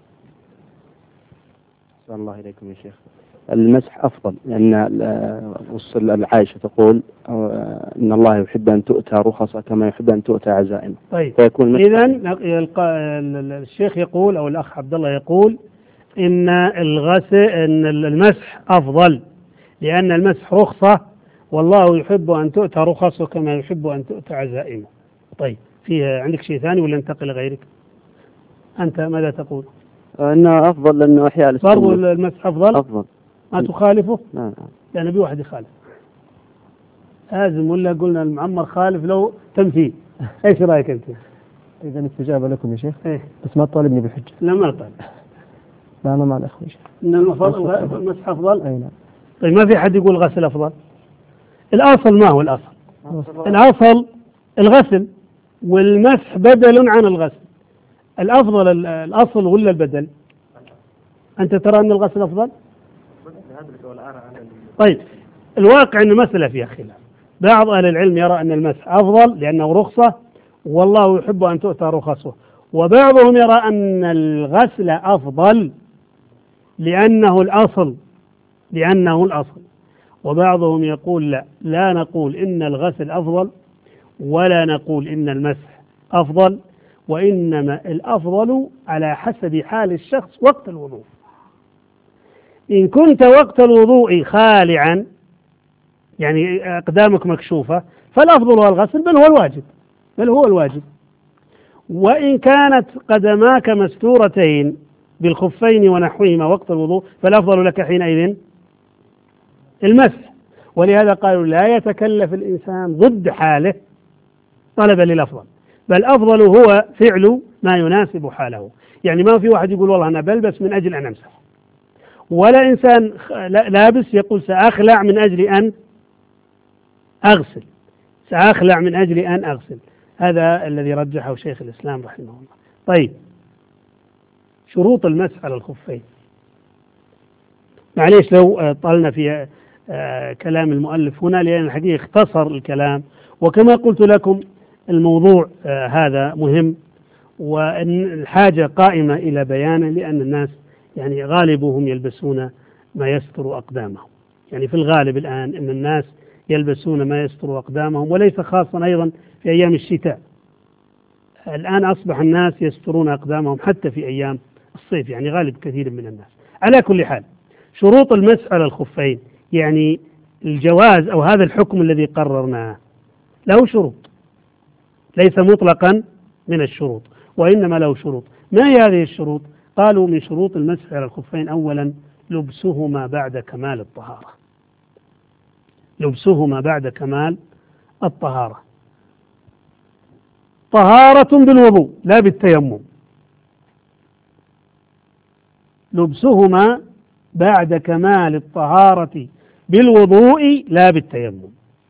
صلى الله عليكم يا شيخ. المسح أفضل، لأن العائشة تقول إن الله يحب أن تؤتى رخصة كما يحب أن تؤتى عزائم. طيب إذن الشيخ يقول أو الأخ عبد الله يقول إن الغسل إن المسح أفضل لأن المسح رخصة والله يحب أن تؤتى رخصه كما يحب أن تؤتى عزائمه. طيب في عندك شيء ثاني ولا ننتقل لغيرك؟ أنت ماذا تقول؟ أنه أفضل لأنه أحياء السنة. برضو المسح أفضل؟ أفضل. ما تخالفه؟ نعم. يعني نبي واحد يخالف. لازم ولا قلنا المعمر خالف لو تمثيل. ايش رايك انت؟ اذا استجابه لكم يا شيخ. ايه بس ما تطالبني بالحجه. لا ما طالب. لا انا مع الاخوه يا شيخ. ان المفضل المسح افضل؟ اي نعم. طيب ما في حد يقول غسل افضل؟ الاصل ما هو الاصل؟ الاصل الغسل والمسح بدل عن الغسل. الافضل الاصل ولا البدل؟ انت ترى ان الغسل افضل؟ طيب الواقع ان المسألة فيها خلاف. بعض اهل العلم يرى ان المسح افضل لانه رخصة والله يحب ان تؤتى رخصه، وبعضهم يرى ان الغسل افضل لانه الاصل لانه الاصل وبعضهم يقول لا لا نقول ان الغسل افضل ولا نقول ان المسح افضل، وانما الافضل على حسب حال الشخص وقت الوضوء. إن كنت وقت الوضوء خالعا يعني أقدامك مكشوفة فالأفضل هو الغسل بل هو الواجب بل هو الواجب وإن كانت قدماك مستورتين بالخفين ونحوهما وقت الوضوء فالأفضل لك حينئذ المسح. ولهذا قالوا لا يتكلف الإنسان ضد حاله طلبا للأفضل، بل أفضل هو فعل ما يناسب حاله. يعني ما في واحد يقول والله أنا بلبس من أجل أن أمسح، ولا إنسان لابس يقول سأخلع من أجل أن أغسل سأخلع من أجل أن أغسل. هذا الذي رجحه شيخ الإسلام رحمه الله. طيب شروط المسح على الخفين، معليش لو طلنا في كلام المؤلف هنا لأن الحقيقة اختصر الكلام، وكما قلت لكم الموضوع هذا مهم والحاجة قائمة إلى بيانه لأن الناس يعني غالبهم يلبسون ما يستر أقدامهم. يعني في الغالب الآن أن الناس يلبسون ما يستر أقدامهم، وليس خاصا أيضا في أيام الشتاء. الآن أصبح الناس يسترون أقدامهم حتى في أيام الصيف، يعني غالب كثير من الناس. على كل حال شروط المسح على الخفين يعني الجواز أو هذا الحكم الذي قررناه له شروط، ليس مطلقا من الشروط وإنما له شروط. ما هي هذه الشروط؟ قالوا من شروط المسح على الخفين أولا لبسهما بعد كمال الطهارة لبسهما بعد كمال الطهارة. طهارة بالوضوء لا بالتيمم، لبسهما بعد كمال الطهارة بالوضوء لا بالتيمم.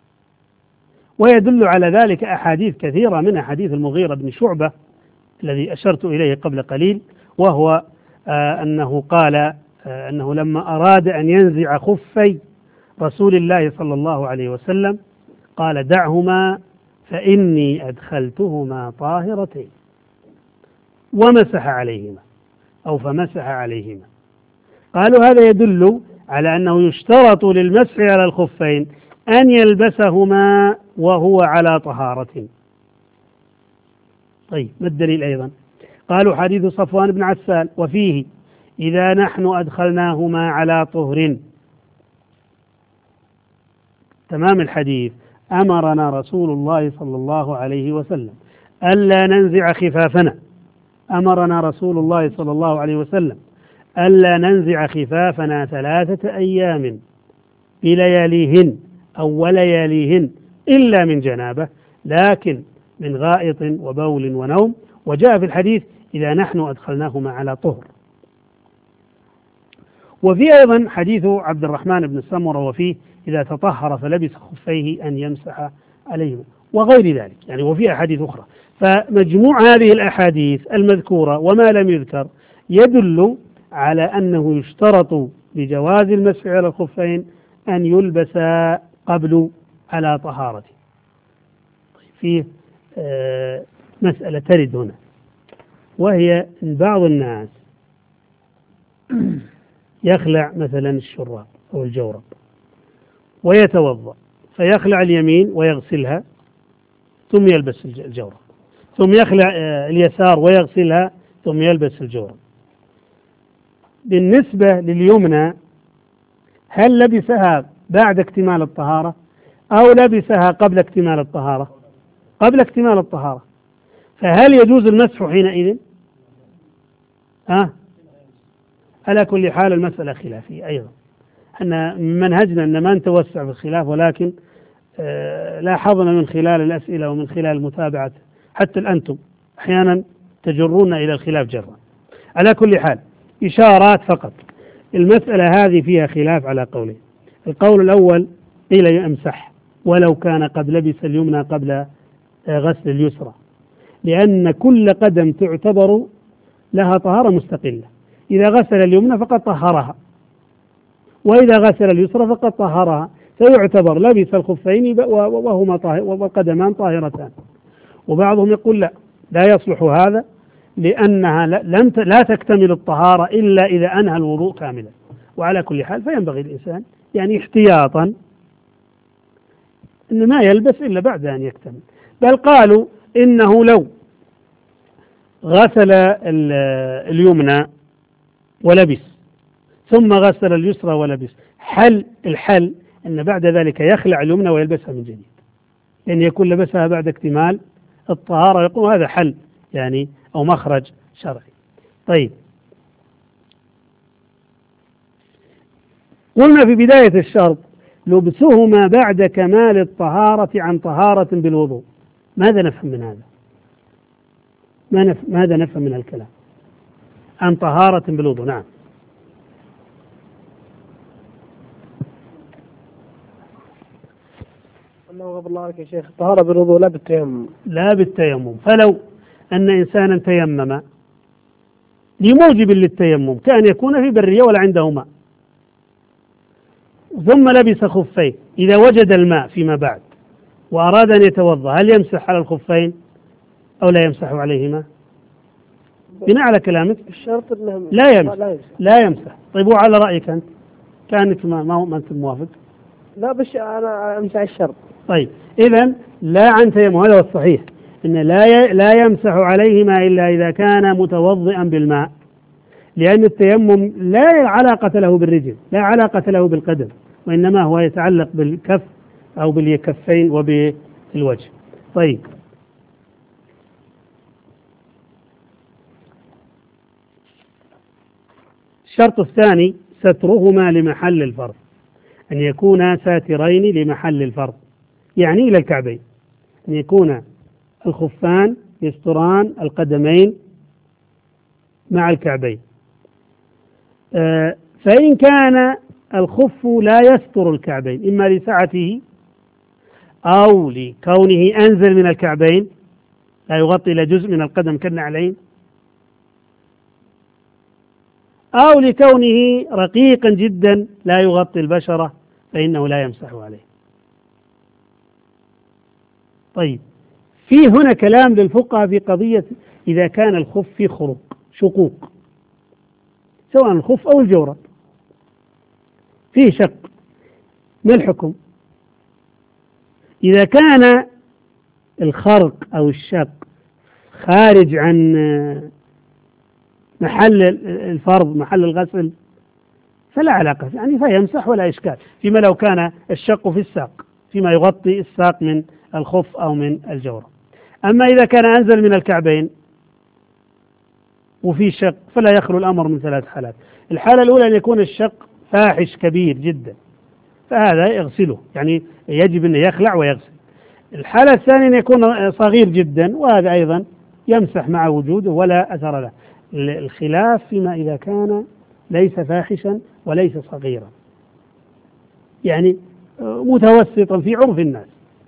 ويدل على ذلك أحاديث كثيرة، من أحاديث المغيرة بن شعبة الذي أشرت إليه قبل قليل، وهو آه أنه قال آه أنه لما أراد أن ينزع خفي رسول الله صلى الله عليه وسلم قال دعهما فإني أدخلتهما طاهرتين، ومسح عليهما أو فمسح عليهما. قالوا هذا يدل على أنه يشترط للمسح على الخفين أن يلبسهما وهو على طهارة. طيب ما الدليل أيضا؟ قالوا حديث صفوان بن عسال وفيه إذا نحن أدخلناهما على طهر، تمام الحديث أمرنا رسول الله صلى الله عليه وسلم ألا ننزع خفافنا، أمرنا رسول الله صلى الله عليه وسلم ألا ننزع خفافنا ثلاثة أيام بلياليهن أو ولياليهن إلا من جنابة، لكن من غائط وبول ونوم. وجاء في الحديث إذا نحن أدخلناهما على طهر. وفي أيضا حديث عبد الرحمن بن سمرة وفيه إذا تطهر فلبس خفيه أن يمسح عليهما وغير ذلك، يعني وفي أحاديث أخرى. فمجموع هذه الأحاديث المذكورة وما لم يذكر يدل على أنه يشترط لجواز المسح على الخفين أن يلبس قبل على طهارة. فيه آه مسألة ترد هنا، وهي أن بعض الناس يخلع مثلا الشراب أو الجورب ويتوضأ فيخلع اليمين ويغسلها ثم يلبس الجورب، ثم يخلع آه اليسار ويغسلها ثم يلبس الجورب. بالنسبة لليمنى هل لبسها بعد اكتمال الطهارة أو لبسها قبل اكتمال الطهارة؟ قبل اكتمال الطهارة. فهل يجوز المسح حينئذ؟ أه؟ على كل حال المسألة خلافية أيضا. أن منهجنا أن ما نتوسع في الخلاف، ولكن آه لاحظنا من خلال الأسئلة ومن خلال متابعة حتى أنتم أحيانا تجرون إلى الخلاف جرا. على كل حال إشارات فقط. المسألة هذه فيها خلاف على قولين. القول الأول قيل يمسح ولو كان قد لبس اليمنى قبل غسل اليسرى، لأن كل قدم تعتبر لها طهارة مستقلة. إذا غسل اليمنى فقد طهرها، وإذا غسل اليسرى فقد طهرها، فيعتبر لبس الخفين وهما طاهر والقدمان طاهرتان. وبعضهم يقول لا لا يصلح هذا، لأنها لم لا تكتمل الطهارة إلا إذا أنهى الوضوء كاملا. وعلى كل حال فينبغي الإنسان يعني احتياطا أن ما يلبس إلا بعد أن يكتمل. بل قالوا إنه لو غسل اليمنى ولبس ثم غسل اليسرى ولبس، حل الحل أن بعد ذلك يخلع اليمنى ويلبسها من جديد، لأن يكون لبسها بعد اكتمال الطهارة. يقول هذا حل يعني أو مخرج شرعي. طيب قلنا في بداية الشرط لبسهما بعد كمال الطهارة عن طهارة بالوضوء. ماذا نفهم من هذا؟ ما نف... ماذا نفهم من الكلام عن طهارة بالوضوء؟ نعم. الله غفر الله لك يا شيخ، طهارة بالوضوء لا بالتيمم. لا بالتيمم. فلو أن إنسانا تيمم لموجب للتيمم كأن يكون في برية ولا عنده ماء، ثم لبس خفيه، إذا وجد الماء فيما بعد وأراد أن يتوضأ هل يمسح على الخفين أو لا يمسح عليهما؟ بناء على كلامك الشرط لا يمسح. لا يمسح. طيب وعلى رأيك أنت كانك ما ما أنت موافق؟ لا بش أنا أمسح الشرط. طيب إذا لا عن تيمم، هذا هو الصحيح، إن لا لا يمسح عليهما إلا إذا كان متوضئا بالماء، لأن التيمم لا علاقة له بالرجل، لا علاقة له بالقدم، وإنما هو يتعلق بالكف أو بالكفين وبالوجه. طيب الشرط الثاني سترهما لمحل الفرض، أن يكونا ساترين لمحل الفرض، يعني إلى الكعبين، أن يكون الخفان يستران القدمين مع الكعبين. فإن كان الخف لا يستر الكعبين إما لسعته أو لكونه أنزل من الكعبين لا يغطي إلى جزء من القدم كالنعلين، أو لكونه رقيقا جدا لا يغطي البشرة فإنه لا يمسح عليه. طيب، في هنا كلام للفقهاء في قضية إذا كان الخف في خروق شقوق سواء الخف أو الجورب فيه شق، ما الحكم؟ إذا كان الخرق أو الشق خارج عن محل الفرض محل الغسل فلا علاقة، يعني فيمسح ولا إشكال، فيما لو كان الشق في الساق فيما يغطي الساق من الخف أو من الجورب. أما إذا كان أنزل من الكعبين وفي شق فلا يخلو الأمر من ثلاث حالات. الحالة الأولى أن يكون الشق فاحش كبير جدا فهذا يغسله، يعني يجب أن يخلع ويغسل. الحالة الثانية أن يكون صغير جدا وهذا أيضا يمسح مع وجوده ولا أثر له. الخلاف فيما إذا كان ليس فاحشا وليس صغيرا، يعني متوسطا في عرف الناس،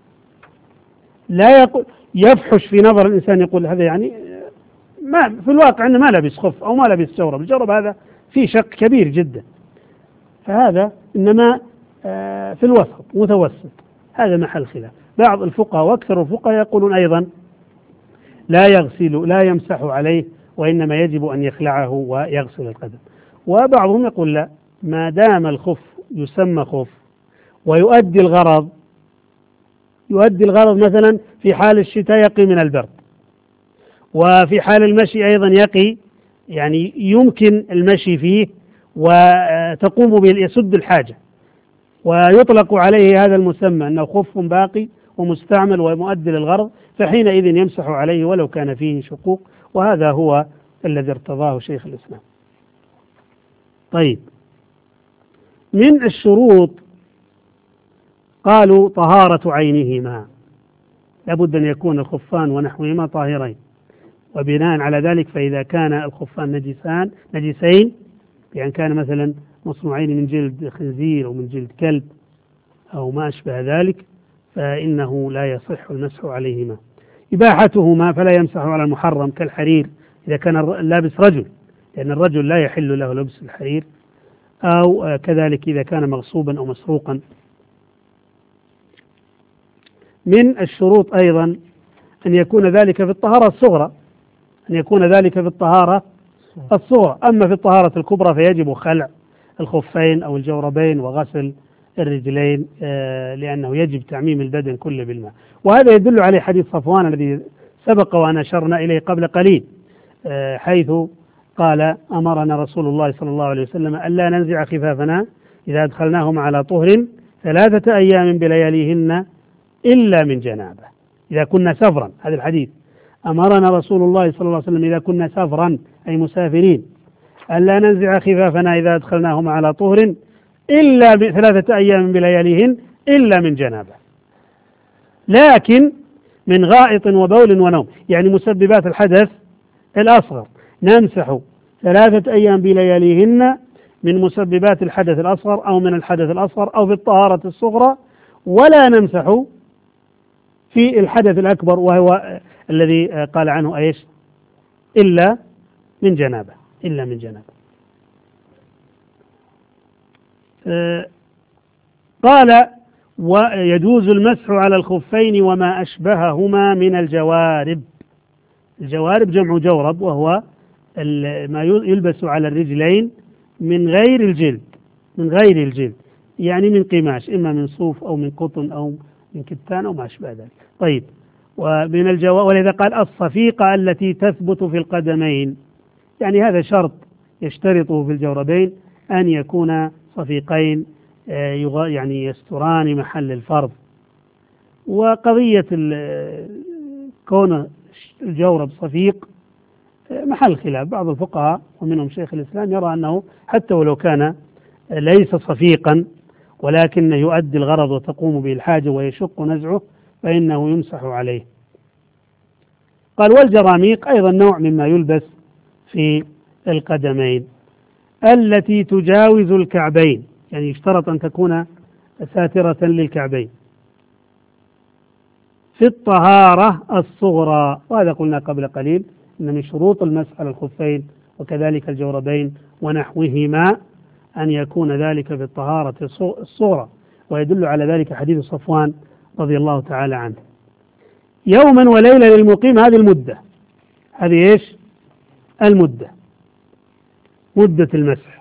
لا يقول يفحش في نظر الإنسان يقول هذا يعني ما في الواقع أنه ما لبس خف أو ما لبس جورب، الجورب هذا فيه شق كبير جدا، فهذا إنما في الوسط متوسط، هذا محل خلاف. بعض الفقهاء وأكثر الفقهاء يقولون أيضا لا يغسل لا يمسح عليه وإنما يجب أن يخلعه ويغسل القدم. وبعضهم يقول لا، ما دام الخف يسمى خف ويؤدي الغرض يؤدي الغرض مثلا في حال الشتاء يقي من البرد، وفي حال المشي أيضا يقي، يعني يمكن المشي فيه وتقوم به يسد الحاجة، ويطلق عليه هذا المسمى أنه خف باقي ومستعمل ومؤدي للغرض، فحينئذ يمسح عليه ولو كان فيه شقوق، وهذا هو الذي ارتضاه شيخ الإسلام. طيب، من الشروط قالوا طهارة عينهما، لابد أن يكون الخفان ونحوهما طاهرين، وبناء على ذلك فإذا كان الخفان نجسان نجسين بأن كان مثلا مصنوعين من جلد خنزير أو من جلد كلب أو ما أشبه ذلك فإنه لا يصح المسح عليهما. إباحتهما فلا يمسح على المحرم كالحرير إذا كان لابس رجل، لأن الرجل لا يحل له لبس الحرير، أو كذلك إذا كان مغصوبا أو مسروقا. من الشروط أيضا أن يكون ذلك في الطهارة الصغرى أن يكون ذلك في الطهارة الصغرى أما في الطهارة الكبرى فيجب خلع الخفين أو الجوربين وغسل الرجلين، لأنه يجب تعميم البدن كله بالماء. وهذا يدل عليه حديث صفوان الذي سبق وأن أشرنا إليه قبل قليل، حيث قال أمرنا رسول الله صلى الله عليه وسلم ألا ننزع خفافنا إذا أدخلناهم على طهر ثلاثة أيام بلياليهن إلا من جنابة إذا كنا سفرا. هذا الحديث أمرنا رسول الله صلى الله عليه وسلم إذا كنا سفرا أي مسافرين ألا ننزع خفافنا إذا أدخلناهم على طهر إلا ثلاثة أيام بلياليهن إلا من جنابة، لكن من غائط وبول ونوم، يعني مسببات الحدث الأصغر نمسح ثلاثة أيام بلياليهن من مسببات الحدث الأصغر أو من الحدث الأصغر أو في الطهارة الصغرى، ولا نمسح في الحدث الأكبر وهو الذي قال عنه أيش إلا من جنابة إلا من جنابة. آه قال ويجوز المسح على الخفين وما أشبههما من الجوارب. الجوارب جمع جورب وهو ما يلبس على الرجلين من غير الجلد من غير الجلد يعني من قماش، إما من صوف أو من قطن أو من كتان أو ما أشبه ذلك. طيب، ومن الجوارب ولذا قال الصفيقة التي تثبت في القدمين، يعني هذا شرط يشترطه في الجوربين أن يكون صفيقين يعني يستران محل الفرض. وقضية كون الجورب صفيق محل خلاف، بعض الفقهاء ومنهم شيخ الإسلام يرى أنه حتى ولو كان ليس صفيقا ولكن يؤدي الغرض وتقوم به الحاجة ويشق نزعه فإنه يمسح عليه. قال والجرانيق أيضا نوع مما يلبس في القدمين التي تجاوز الكعبين، يعني يشترط أن تكون ساترة للكعبين في الطهارة الصغرى. وهذا قلنا قبل قليل أن من شروط المسح على الخفين وكذلك الجوربين ونحوهما أن يكون ذلك في الطهارة الصغرى، ويدل على ذلك حديث صفوان رضي الله تعالى عنه. يوما وليلة للمقيم، هذه المدة، هذه إيش؟ المدة، مدة المسح.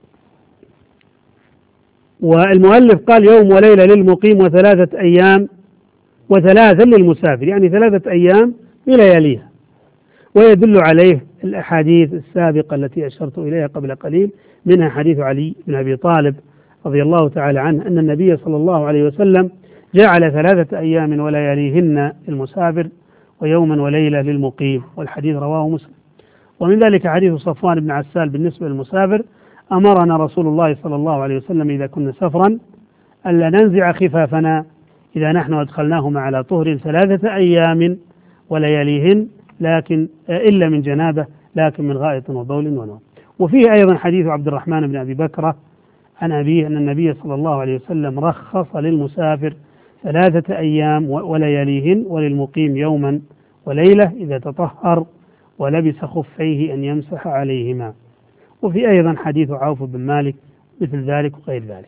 والمؤلف قال يوم وليلة للمقيم وثلاثة أيام وثلاثا للمسافر، يعني ثلاثة أيام بلياليها. ويدل عليه الأحاديث السابقة التي أشرت إليها قبل قليل، منها حديث علي بن أبي طالب رضي الله تعالى عنه أن النبي صلى الله عليه وسلم جعل ثلاثة أيام ولياليهن للمسافر ويوما وليلة للمقيم، والحديث رواه مسلم. ومن ذلك حديث صفوان بن عسال بالنسبة للمسافر: أمرنا رسول الله صلى الله عليه وسلم إذا كنا سفرا ألا ننزع خفافنا إذا نحن أدخلناهما على طهر ثلاثة أيام ولياليهن، لكن إلا من جنابة، لكن من غائط وبول ونوم. وفيه أيضا حديث عبد الرحمن بن أبي بكرة عن أبيه أن النبي صلى الله عليه وسلم رخص للمسافر ثلاثة أيام ولياليهن وللمقيم يوما وليلة إذا تطهر ولبس خفيه أن يمسح عليهما. وفي أيضا حديث عوف بن مالك مثل ذلك وغير ذلك.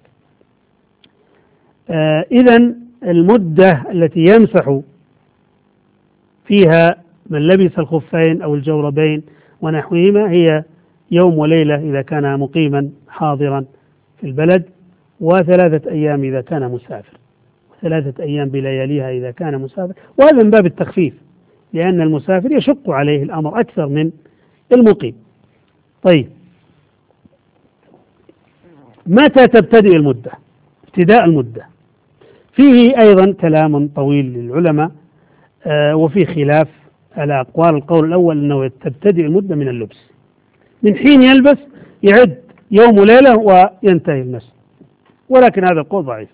آه إذن المدة التي يمسح فيها من لبس الخفين أو الجوربين ونحوهما هي يوم وليلة إذا كان مقيما حاضرا في البلد، وثلاثة أيام إذا كان مسافر، وثلاثة أيام بلياليها إذا كان مسافر. وهذا من باب التخفيف، لأن المسافر يشق عليه الأمر أكثر من المقيم. طيب، متى تبتدئ المدة؟ ابتداء المدة فيه أيضا كلام طويل للعلماء، آه وفي خلاف على أقوال. القول الأول أنه تبتدئ المدة من اللبس، من حين يلبس يعد يوم وليلة وينتهي المسح، ولكن هذا القول ضعيف.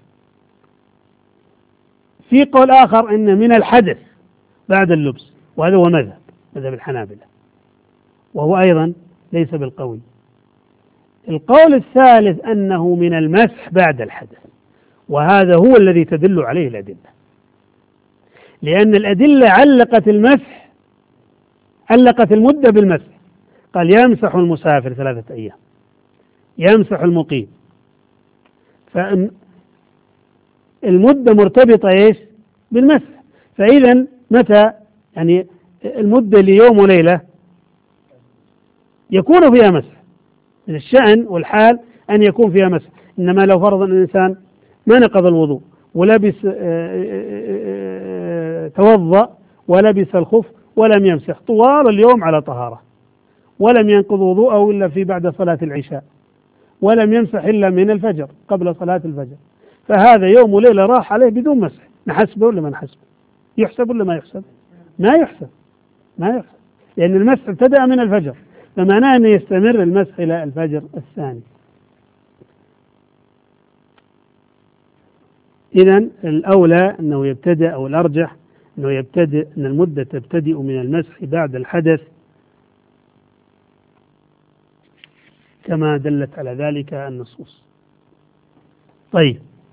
في قول آخر أن من الحدث بعد اللبس، وهذا هو مذهب مذهب الحنابلة، وهو أيضا ليس بالقوي. القول الثالث أنه من المسح بعد الحدث، وهذا هو الذي تدل عليه الأدلة، لأن الأدلة علقت المسح علقت المدة بالمسح. قال يمسح المسافر ثلاثة أيام، يمسح المقيم، فالمدة مرتبطة إيش؟ بالمسح. فإذا متى يعني المدة ليوم وليلة يكون فيها مسح، من الشأن والحال أن يكون فيها مسح. إنما لو فرض أن الإنسان ما نقض الوضوء ولبس توضأ ولبس الخف ولم يمسح طوال اليوم على طهارة، ولم ينقض وضوءه إلا في بعد صلاة العشاء، ولم يمسح إلا من الفجر قبل صلاة الفجر، فهذا يوم وليلة راح عليه بدون مسح. نحسبه ولا ما نحسبه؟ يحسب ولا ما يحسب؟ ما يحسب، ما يحسب، لأن المسح ابتدأ من الفجر، فمعناه أن يستمر المسح إلى الفجر الثاني. إذن الأولى أنه يبتدأ، أو الأرجح أنه يبتدئ، أن المدة تبتدئ من المسح بعد الحدث كما دلت على ذلك النصوص. طيب،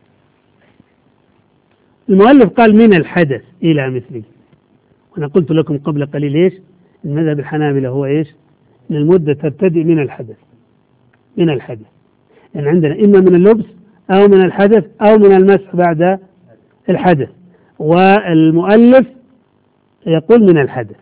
المؤلف قال من الحدث إلى مثله، وأنا قلت لكم قبل قليل إيش؟ المذهب الحنابلة هو إيش؟ أن المدة تبتدئ من الحدث، من الحدث، يعني عندنا إما من اللبس أو من الحدث أو من المسح بعد الحدث، والمؤلف يقول من الحدث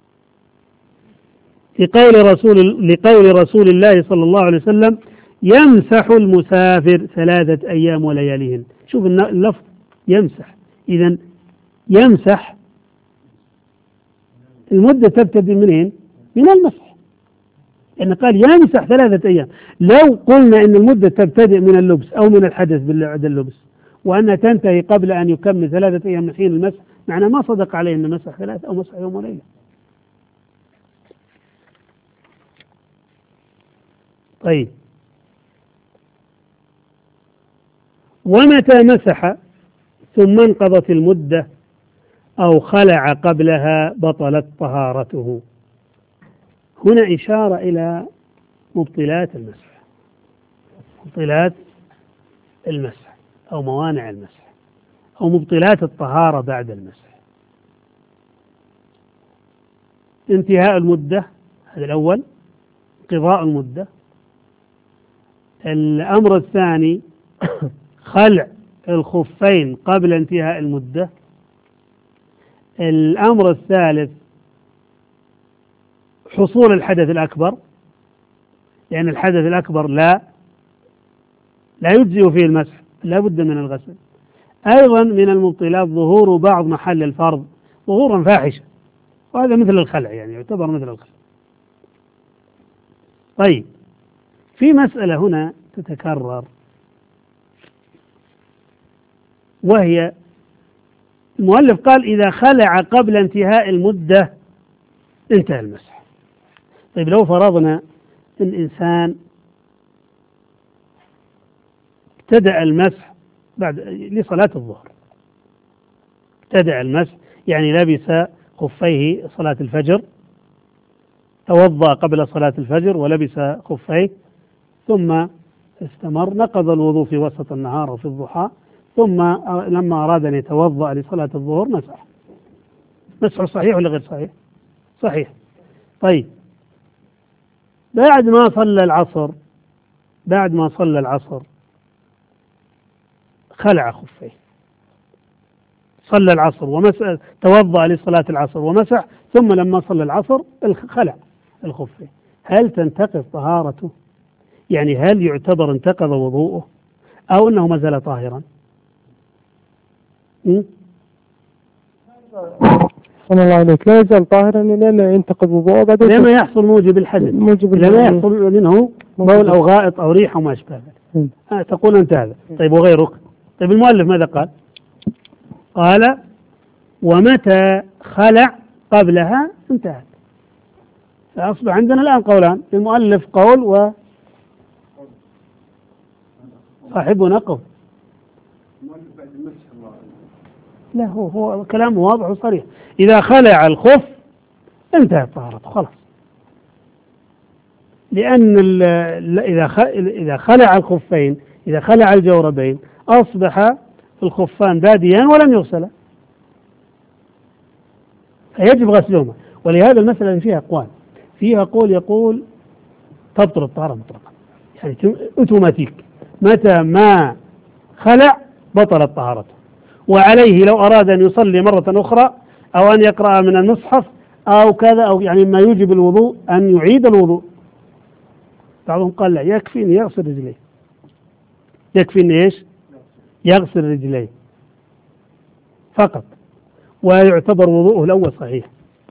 لقول رسول لقول رسول الله صلى الله عليه وسلم يمسح المسافر ثلاثة أيام ولياليهن. شوف اللفظ يمسح، إذن يمسح المدة تبتدئ منين؟ من المسح، لأن قال يمسح ثلاثة أيام. لو قلنا إن المدة تبتدئ من اللبس أو من الحدث بعد اللبس، وأنها تنتهي قبل أن يكمل ثلاثة أيام من حين المسح، معناه ما صدق عليه أن مسح ثلاثة أو مسح يوم وليلة. طيب، ومتى مسح ثم انقضت المدة أو خلع قبلها بطلت طهارته. هنا إشارة إلى مبطلات المسح، مبطلات المسح أو موانع المسح أو مبطلات الطهارة بعد المسح. انتهاء المدة، هذا الأول، انقضاء المدة. الأمر الثاني خلع الخفين قبل انتهاء المدة. الأمر الثالث حصول الحدث الأكبر، لأن الحدث الأكبر لا لا يجزئ فيه المسح، لا بد من الغسل. أيضا من المبطلات ظهور بعض محل الفرض ظهورا فاحشا، وهذا مثل الخلع، يعني يعتبر مثل الخلع. طيب، في مسألة هنا تتكرر، وهي المؤلف قال إذا خلع قبل انتهاء المدة انتهى المسح. طيب، لو فرضنا أن إنسان ابتدأ المسح بعد لصلاة الظهر، ابتدأ المسح يعني لبس خفيه صلاة الفجر، توضأ قبل صلاة الفجر ولبس خفيه، ثم استمر نقض الوضوء في وسط النهار وفي الضحى، ثم لما أراد أن يتوضأ لصلاة الظهر مسح. مسح صحيح ولا غير صحيح؟ صحيح. طيب، بعد ما صلى العصر بعد ما صلى العصر خلع خفيه، صلى العصر ومسح، توضأ لصلاة العصر ومسح، ثم لما صلى العصر خلع الخفين. هل تنتقض طهارته؟ يعني هل يعتبر انتقض وضوءه أو أنه ما زال طاهرا؟ صلى الله عليك، لا يزال طاهرا لأنه ينتقض وضوءه بعد لما يحصل موجب الحدث، موجب لما يحصل منه بول أو غائط أو ريح وما أشبه ذلك. آه تقول أنت هذا. طيب، وغيرك؟ طيب، المؤلف ماذا قال؟ قال ومتى خلع قبلها انتهت. فأصبح عندنا الآن قولان، المؤلف قول وصاحبنا قول. لا، هو هو كلامه واضح وصريح، إذا خلع الخف انتهت طهارته خلاص، لأن إذا إذا خلع الخفين، إذا خلع الجوربين أصبح الخفان باديان ولم يغسلا، فيجب غسلهما. ولهذا المسألة فيها أقوال، فيها قول يقول تبطل الطهارة مطلقا، يعني أوتوماتيك، متى ما خلع بطلت طهارته، وعليه لو أراد أن يصلي مرة أخرى أو أن يقرأ من المصحف أو كذا، أو يعني ما يوجب الوضوء أن يعيد الوضوء. بعضهم قال لا، يكفي أن يغسل رجليه، يكفي أن إيش؟ يغسل رجليه فقط ويعتبر وضوءه الأول صحيح.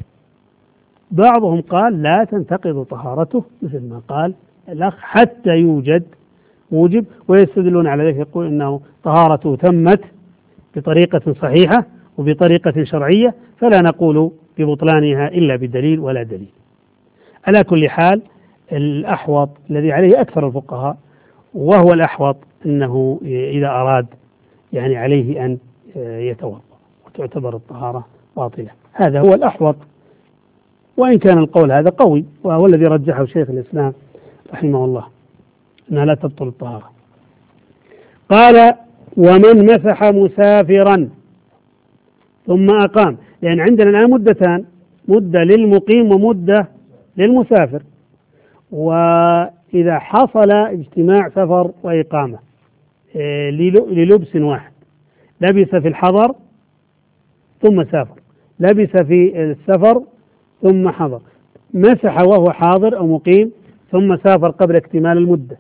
بعضهم قال لا تنتقض طهارته مثل ما قال الأخ حتى يوجد موجب، ويستدلون على ذلك، يقول إنه طهارته تمت بطريقة صحيحة وبطريقة شرعية، فلا نقول ببطلانها إلا بدليل ولا دليل. على كل حال، الأحوط الذي عليه أكثر الفقهاء، وهو الأحوط، أنه إذا أراد يعني عليه أن يتوضأ وتعتبر الطهارة باطلة. هذا هو الأحوط، وإن كان القول هذا قوي، وهو الذي رجحه شيخ الإسلام رحمه الله، أنها لا تبطل الطهارة. قال ومن مسح مسافرا ثم أقام، لأن عندنا الآن مدتان، مدة للمقيم ومدة للمسافر، وإذا حصل اجتماع سفر وإقامة للبس واحد، لبس في الحضر ثم سافر، لبس في السفر ثم حضر، مسح وهو حاضر أو مقيم ثم سافر قبل اكتمال المدة،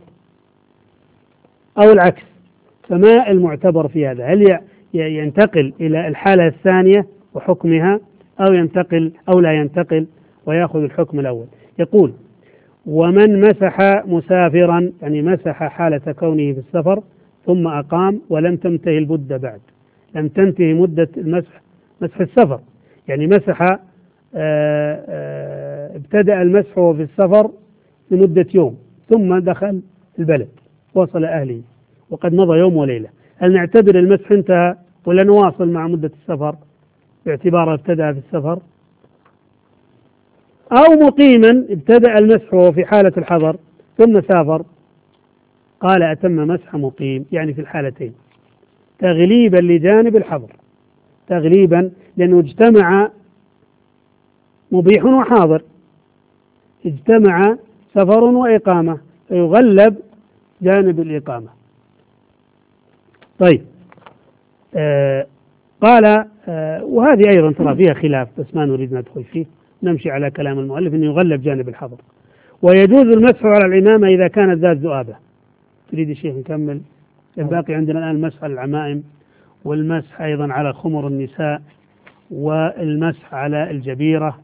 أو العكس، فما المعتبر في هذا؟ هل ينتقل إلى الحالة الثانية وحكمها، أو ينتقل أو لا ينتقل ويأخذ الحكم الأول؟ يقول ومن مسح مسافرا، يعني مسح حالة كونه في السفر ثم أقام ولم تنتهي المدة بعد، لم تنتهي مدة المسح، مسح السفر، يعني مسح آآ آآ ابتدأ المسح وهو في السفر لمدة يوم، ثم دخل البلد وصل أهله وقد مضى يوم وليلة، هل نعتبر المسح انتهى ولا نواصل مع مدة السفر؟ باعتباره ابتدأ في السفر، أو مقيما ابتدأ المسح وهو في حالة الحضر ثم سافر، قال أتم مسح مقيم، يعني في الحالتين تغليبا لجانب الحضر، تغليبا لأنه اجتمع مبيح وحاضر، اجتمع سفر وإقامة، فيغلب جانب الإقامة. طيب آه قال آه وهذه أيضا ترى فيها خلاف بس ما نريد ندخل فيه، نمشي على كلام المؤلف أنه يغلب جانب الحضر. ويجوز المسح على العمامة إذا كانت ذات ذؤابة. تريد الشيخ نكمل؟ الباقي عندنا الآن المسح على العمائم، والمسح أيضا على خمر النساء، والمسح على الجبيرة،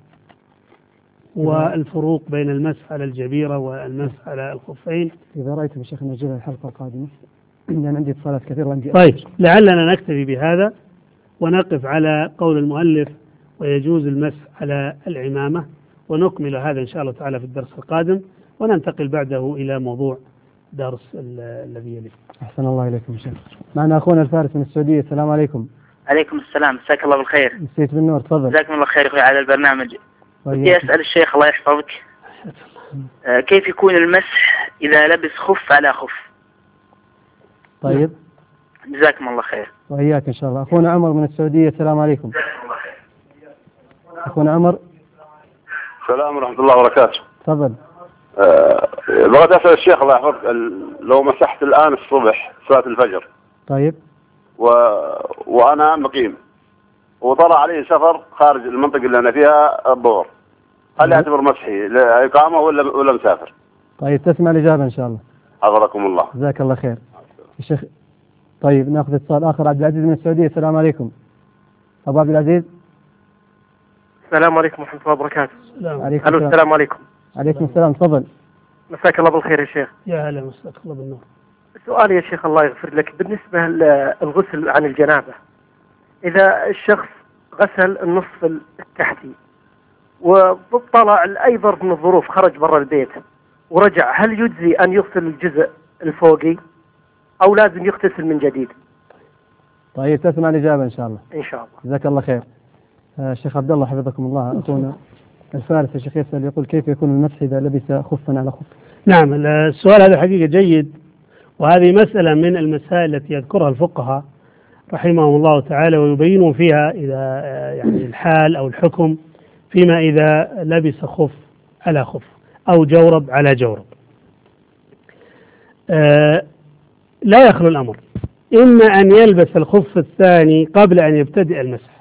والفروق بين المسح على الجبيرة والمسح على الخفين. إذا رأيت الشيخ نجيبها الحلقة القادمة لأن عندي اتصالات كثيرة وعندي. طيب لعلنا نكتفي بهذا ونقف على قول المؤلف ويجوز المسح على العمامة، ونكمل هذا إن شاء الله تعالى في الدرس القادم، وننتقل بعده إلى موضوع درس الذي يليه. أحسن الله إليكم شيخ. معنا أخونا الفارس من السعودية. السلام عليكم. عليكم السلام، مساك الله بالخير. مسيت بالنور، تفضل. جزاكم الله خير أخوي على البرنامج. بدي أسأل الشيخ الله يحفظك، آه كيف يكون المسح إذا لبس خف على خف؟ طيب جزاكم الله خير. وإياك إن شاء الله. أخونا عمر من السعودية. السلام عليكم. أخونا عمر. السلام ورحمة الله وبركاته. تفضل. أه بغيت أسأل الشيخ الله يحفظك، لو مسحت الآن الصبح صلاة الفجر. طيب. و... وأنا مقيم وطلع علي سفر خارج المنطقة اللي أنا فيها الظهر، هل يعتبر مسحي إقامة ولا ولا مسافر؟ طيب تسمع الإجابة إن شاء الله. حفظكم الله. جزاك الله خير. الشيخ طيب ناخذ اتصال آخر. عبد العزيز من السعودية. السلام عليكم. أبو عبد العزيز. السلام عليكم ورحمة الله وبركاته. عليكم الو السلام عليكم. عليكم السلام، تفضل. مساك الله بالخير يا شيخ. يا هلا مساك الله بالنور. سؤال يا شيخ الله يغفر لك، بالنسبة للغسل عن الجنابة، إذا الشخص غسل النصف التحتي وطلع لأي ظرف من الظروف خرج برا البيت ورجع، هل يجزي أن يغسل الجزء الفوقي أو لازم يغتسل من جديد؟ طيب تسمع الإجابة إن شاء الله. إن شاء الله. جزاك الله خير. آه شيخ عبد الله حفظكم الله، أخونا الفارس يا شيخ يسأل يقول كيف يكون المسح إذا لبس خفا على خف؟ نعم السؤال هذا حقيقة جيد، وهذه مسألة من المسائل التي يذكرها الفقهاء رحمهم الله تعالى ويبينون فيها إذا يعني الحال أو الحكم فيما إذا لبس خف على خف أو جورب على جورب. آه لا يخلو الأمر إما أن يلبس الخف الثاني قبل أن يبتدئ المسح،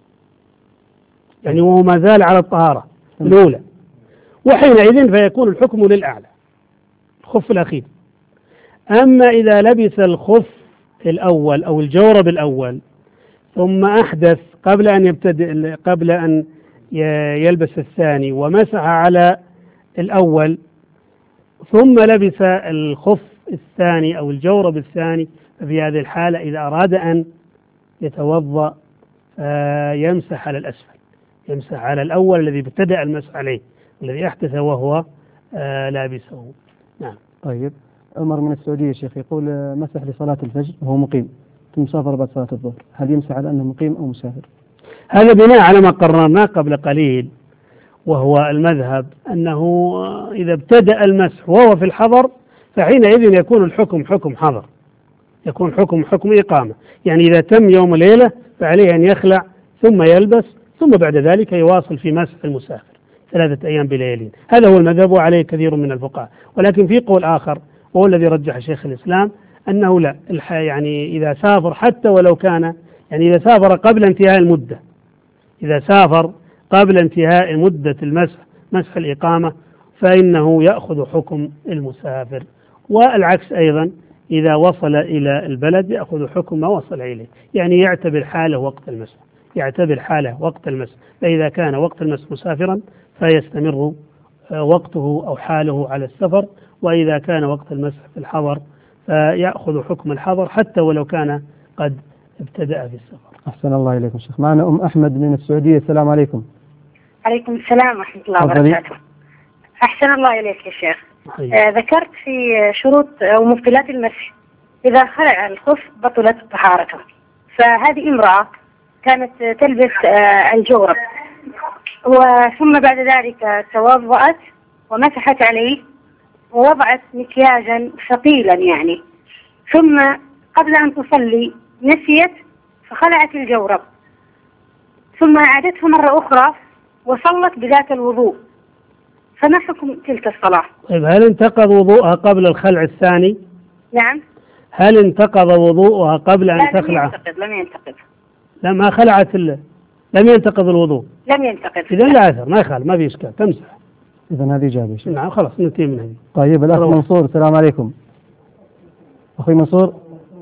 يعني وهو ما زال على الطهارة الأولى، وحينئذ فيكون الحكم للأعلى الخف الأخير. أما إذا لبس الخف الأول أو الجورب الأول ثم أحدث قبل أن يبتدئ قبل أن يلبس الثاني ومسح على الأول ثم لبس الخف الثاني أو الجورب الثاني، ففي هذه الحالة إذا أراد أن يتوضأ يمسح على الأسفل، يمسح على الأول الذي ابتدأ المسح عليه الذي أحدث وهو لابسه. نعم. طيب عمر من السعودية شيخ يقول مسح لصلاة الفجر وهو مقيم ثم سافر بعد صلاة الظهر، هل يمسح على أنه مقيم أو مسافر؟ هذا بناء على ما قررناه قبل قليل، وهو المذهب أنه إذا ابتدأ المسح وهو في الحضر فحينئذ يكون الحكم حكم حضر، يكون حكم حكم إقامة، يعني إذا تم يوم ليلة فعليه أن يخلع ثم يلبس ثم بعد ذلك يواصل في مسح المسافر ثلاثة أيام بليالين. هذا هو المذهب وعليه كثير من الفقهاء. ولكن في قول آخر وهو الذي رجح شيخ الإسلام أنه لا، يعني إذا سافر حتى ولو كان يعني إذا سافر قبل انتهاء المدة، إذا سافر قبل انتهاء مدة المسح مسح الإقامة فإنه يأخذ حكم المسافر، والعكس أيضا إذا وصل إلى البلد يأخذ حكم ما وصل إليه، يعني يعتبر حاله وقت المسح، يعتبر حاله وقت المسح، فإذا كان وقت المسح مسافرا فيستمر وقته أو حاله على السفر، وإذا كان وقت المسح في الحضر فيأخذ حكم الحضر حتى ولو كان قد ابتدأ في السفر. أحسن الله إليكم شيخ. معنا أم أحمد من السعودية. السلام عليكم. عليكم السلام ورحمة الله وبركاته. أحسن الله إليك يا شيخ. آه ذكرت في شروط أو مبطلات المسح إذا خلع الخف بطلت طهارته، فهذه امرأة كانت تلبس الجورب، وثم بعد ذلك توضأت ومسحت عليه ووضعت مكياجا ثقيلا يعني، ثم قبل أن تصلي نسيت فخلعت الجورب، ثم أعادته مرة أخرى وصلت بذات الوضوء، فما حكم تلك الصلاة؟ طيب هل انتقض وضوءها قبل الخلع الثاني؟ نعم. هل انتقض وضوءها قبل أن تخلع؟ لم ينتقض لم ينتقض لا ما خلعت ال... لم ينتقض الوضوء. لم ينتقض. إذا لا أثر، ما يخالف، ما في إشكال، تمسح. إذا هذه إجابة. نعم خلاص ننتهي من هذه. طيب الأخ منصور، السلام عليكم. أخوي منصور.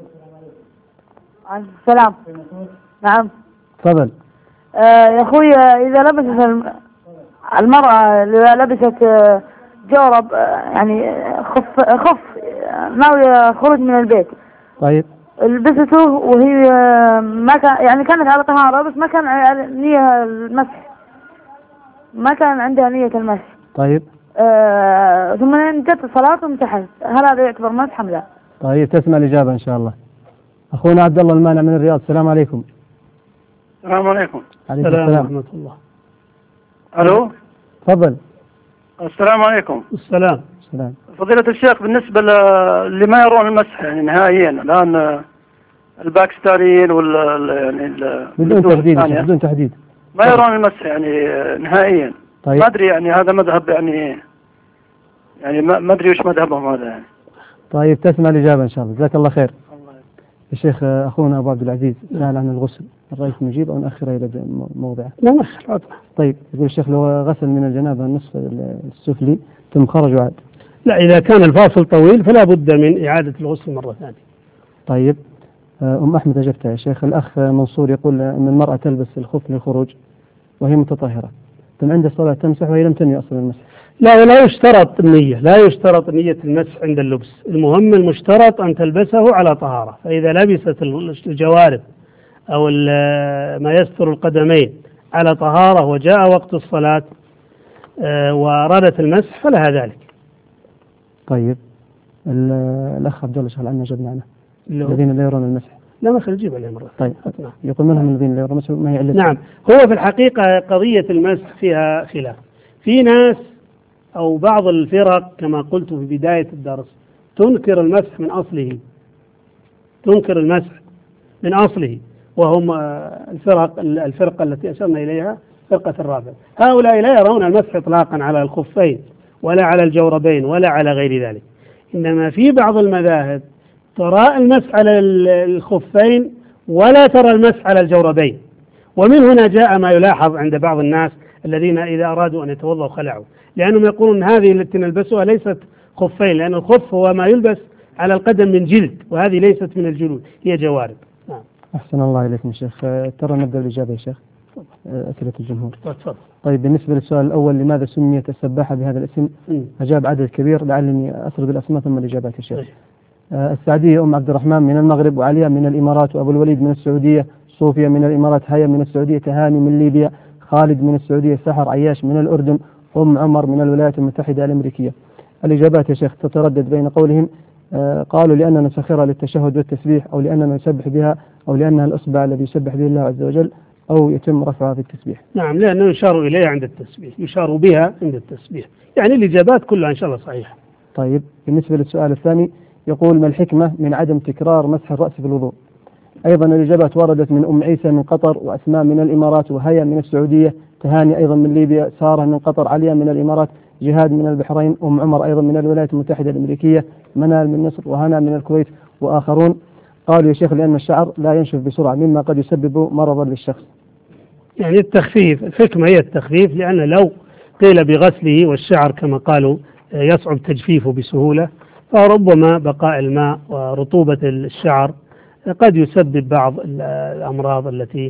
السلام. نعم. تفضل. آه يا أخوي، إذا لبست المرأة إذا لبست جورب يعني خف خف ناوية خروج من البيت. طيب. لبسته وهي ما كان يعني كانت على طهارة، بس ما كان نية المسح، ما كان عندها نية المسح. طيب. آه ثم جت الصلاة ومسحت، هل هذا يعتبر مسح أم لا؟ طيب تسمع الإجابة إن شاء الله. أخونا عبد الله المانع من الرياض، السلام عليكم. السلام عليكم. عليكم السلام ورحمة الله. ألو. تفضل. السلام عليكم. السلام. السلام. فضيلة الشيخ، بالنسبة اللي ما يرون المسح يعني نهائيا الآن الباكستانيين وال يعني بدون تحديد بدون تحديد ما يرون المسح يعني نهائيا. طيب. ما أدري يعني هذا مذهب يعني يعني ما أدري وش مذهبهم هذا يعني. طيب تسمع الإجابة إن شاء الله، جزاك الله خير. الشيخ أخونا أبو عبد العزيز سأل عن الغسل، الرئيس نجيب أو نأخره إلى موضعه؟ لا نأخر. طيب يقول الشيخ لو غسل من الجنابة النصف السفلي ثم خرج وعاد. لا إذا كان الفاصل طويل فلا بد من إعادة الغسل مرة ثانية. طيب أم أحمد أجبتها يا شيخ. الأخ منصور يقول أن المرأة تلبس الخف للخروج وهي متطهرة، ثم عند الصلاة تمسح وهي لم تنوي أصلا المسح. لا ولا يشترط النية، لا يشترط نية المسح عند اللبس، المهم المشترط أن تلبسه على طهارة. فإذا لبست الجوارب أو ما يستر القدمين على طهارة وجاء وقت الصلاة وأرادت المسح فلها ذلك. طيب الأخ عبد الله سأل عنا جبنا عنه الذين لا يرون المسح. لا ما خلي جيب عليه مرة. طيب يقول منهم الذين لا يرون المسح ما هي علته؟ نعم هو في الحقيقة قضية المسح فيها خلاف. في ناس أو بعض الفرق كما قلت في بداية الدرس تنكر المسح من أصله، تنكر المسح من أصله، وهم الفرق الفرقة التي أشرنا إليها فرقة الرافضة. هؤلاء لا يرون المسح إطلاقا على الخفين ولا على الجوربين ولا على غير ذلك، إنما في بعض المذاهب ترى المسح على الخفين ولا ترى المسح على الجوربين، ومن هنا جاء ما يلاحظ عند بعض الناس الذين إذا أرادوا أن يتوضأوا خلعوا، لأنهم يقولون هذه التي نلبسها ليست خفين، لأن الخف هو ما يلبس على القدم من جلد، وهذه ليست من الجلود هي جوارب. نعم. أحسن الله إليكم شيخ. ترى نبدأ الإجابة يا شيخ، أسئلة الجمهور. تفضل. طيب بالنسبة للسؤال الأول لماذا سميت السباحة بهذا الاسم؟ م. أجاب عدد كبير، لعلني أسرد الأسماء ثم الإجابات يا شيخ. آه السعدية أم عبد الرحمن من المغرب، وعليا من الإمارات، وأبو الوليد من السعودية، صوفيا من الإمارات، هيا من السعودية، تهاني من ليبيا، خالد من السعودية، سحر عياش من الأردن، أم عمر من الولايات المتحدة الأمريكية. الإجابات يا شيخ تتردد بين قولهم آه قالوا لأننا نسخرها للتشهد والتسبيح، أو لأننا نسبح بها، أو لأنها الإصبع الذي يسبح به الله عز وجل، أو يتم رفعها في التسبيح. نعم لأنه يشار إليها عند التسبيح، يشار بها عند التسبيح، يعني الإجابات كلها إن شاء الله صحيحة. طيب بالنسبة للسؤال الثاني يقول ما الحكمة من عدم تكرار مسح الرأس في الوضوء؟ أيضا الإجابات وردت من أم عيسى من قطر، وأسماء من الإمارات، وهيا من السعودية، تهاني أيضا من ليبيا، سارة من قطر، عليا من الإمارات، جهاد من البحرين، أم عمر أيضا من الولايات المتحدة الأمريكية، منال من مصر، وهنا من الكويت، وآخرون. قالوا يا شيخ لأن الشعر لا ينشف بسرعة مما قد يسبب مرضا للشخص. يعني التخفيف، الحكمة هي التخفيف، لأن لو قيل بغسله والشعر كما قالوا يصعب تجفيفه بسهولة، فربما بقاء الماء ورطوبة الشعر قد يسبب بعض الأمراض التي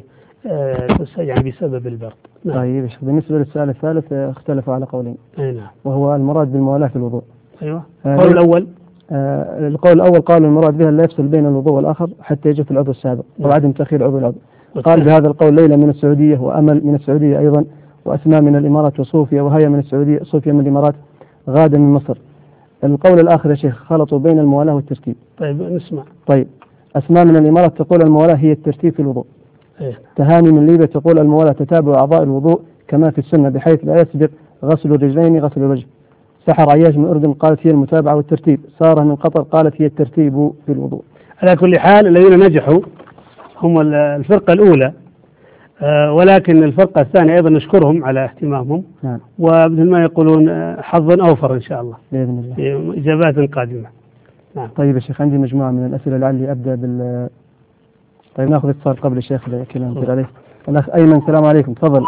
يعني بسبب البرد. نعم. طيب بالنسبة للسؤال الثالث اختلفوا على قولين. أي نعم. وهو المراد بالموالاة في الوضوء. أيوة. القول الأول آه القول الأول قالوا المراد بها لا يفصل بين الوضوء والآخر حتى يجف العضو السابق، أو عدم تأخير عضو العضو. قال بهذا القول ليلى من السعودية، وأمل من السعودية أيضا، وأسماء من الإمارات، وصوفيا، وهيا من السعودية، صوفيا من الإمارات، غادة من مصر. القول الآخر يا شيخ خلطوا بين الموالاة والترتيب. طيب نسمع. طيب أسماء من الإمارات تقول الموالاة هي الترتيب في الوضوء، تهاني من ليبيا تقول الموالاة تتابع أعضاء الوضوء كما في السنة بحيث لا يسبق غسل الرجلين غسل الوجه. سحر عياش من الأردن قالت هي المتابعة والترتيب. سارة من قطر قالت هي الترتيب في الوضوء. على كل حال الذين نجحوا هم الفرقة الأولى، آه ولكن الفرقة الثانية أيضا نشكرهم على اهتمامهم. نعم. ومثل ما يقولون حظا أوفر إن شاء الله بإذن الله في إجابات قادمة. نعم. طيب يا شيخ عندي مجموعة من الأسئلة لعلي أبدأ بال طيب ناخذ اتصال قبل الشيخ كلام نصير عليه. الأخ أيمن السلام عليكم تفضل.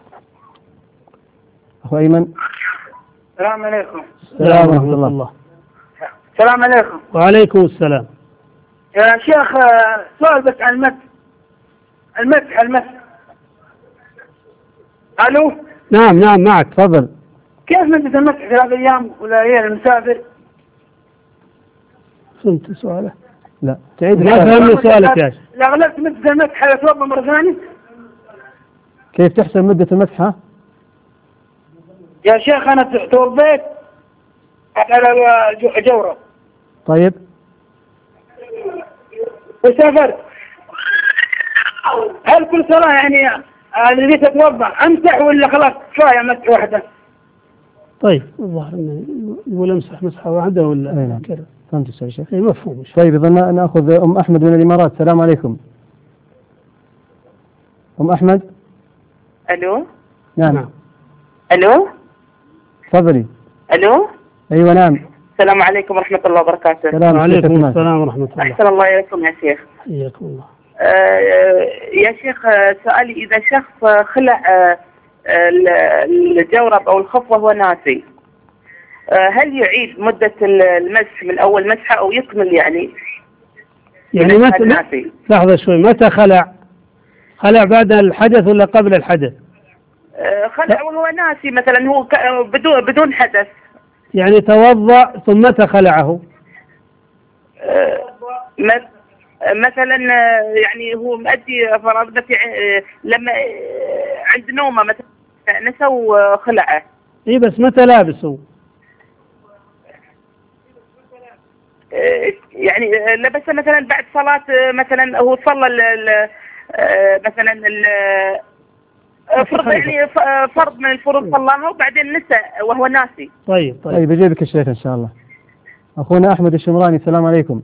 أخو أيمن. السلام عليكم. السلام ورحمة الله. الله. السلام عليكم. وعليكم السلام. يا شيخ سؤال بس عن المسح المسح المسح ألو. نعم نعم معك تفضل. كيف مدة المسح ثلاث أيام ولا هي المسافر؟ فهمت سؤاله؟ لا تعيد. ما فهمنا سؤالك يا شيخ. لا غلبت مدة المسح على توضأ مرة ثانية. كيف تحسب مدة المسح؟ يا شيخ أنا توضيت على جورة. طيب. وسافرت. هل كل صلاة يعني اللي جيت أتوضأ أمسح ولا خلاص كفاية مسح واحدة؟ طيب الظاهر إنه يقول أمسح مسحة واحدة ولا نعم. كذا. فهمت السؤال يا شيخ. أي مفهوم. طيب إذا نأخذ أم أحمد من الإمارات. السلام عليكم. أم أحمد. ألو. نعم. نعم. ألو. تفضلي. ألو. أيوة نعم. السلام عليكم ورحمة الله وبركاته. السلام عليكم السلام ورحمة الله. أحسن الله إليكم يا شيخ. حياكم الله. آه يا شيخ سؤالي إذا شخص خلع آه الجورب أو الخف وهو ناسي، آه هل يعيد مدة المسح من أول مسحة أو يكمل يعني؟ يعني متى؟ لحظة شوي، متى خلع؟ خلع بعد الحدث ولا قبل الحدث؟ آه خلع وهو ناسي مثلا، هو بدون بدون حدث. يعني توضأ ثم متى خلعه؟ آه مثلا يعني هو مؤدي فرضنا في لما عند نومه مثلا نسوا خلعه. اي بس متى لابسه؟ يعني لبسه مثلا بعد صلاة، مثلا هو صلى مثلا فرض يعني فرض من الفروض صلاها وبعدين نسى وهو ناسي. طيب طيب طيب بجيبك الشيخ ان شاء الله. اخونا احمد الشمراني السلام عليكم.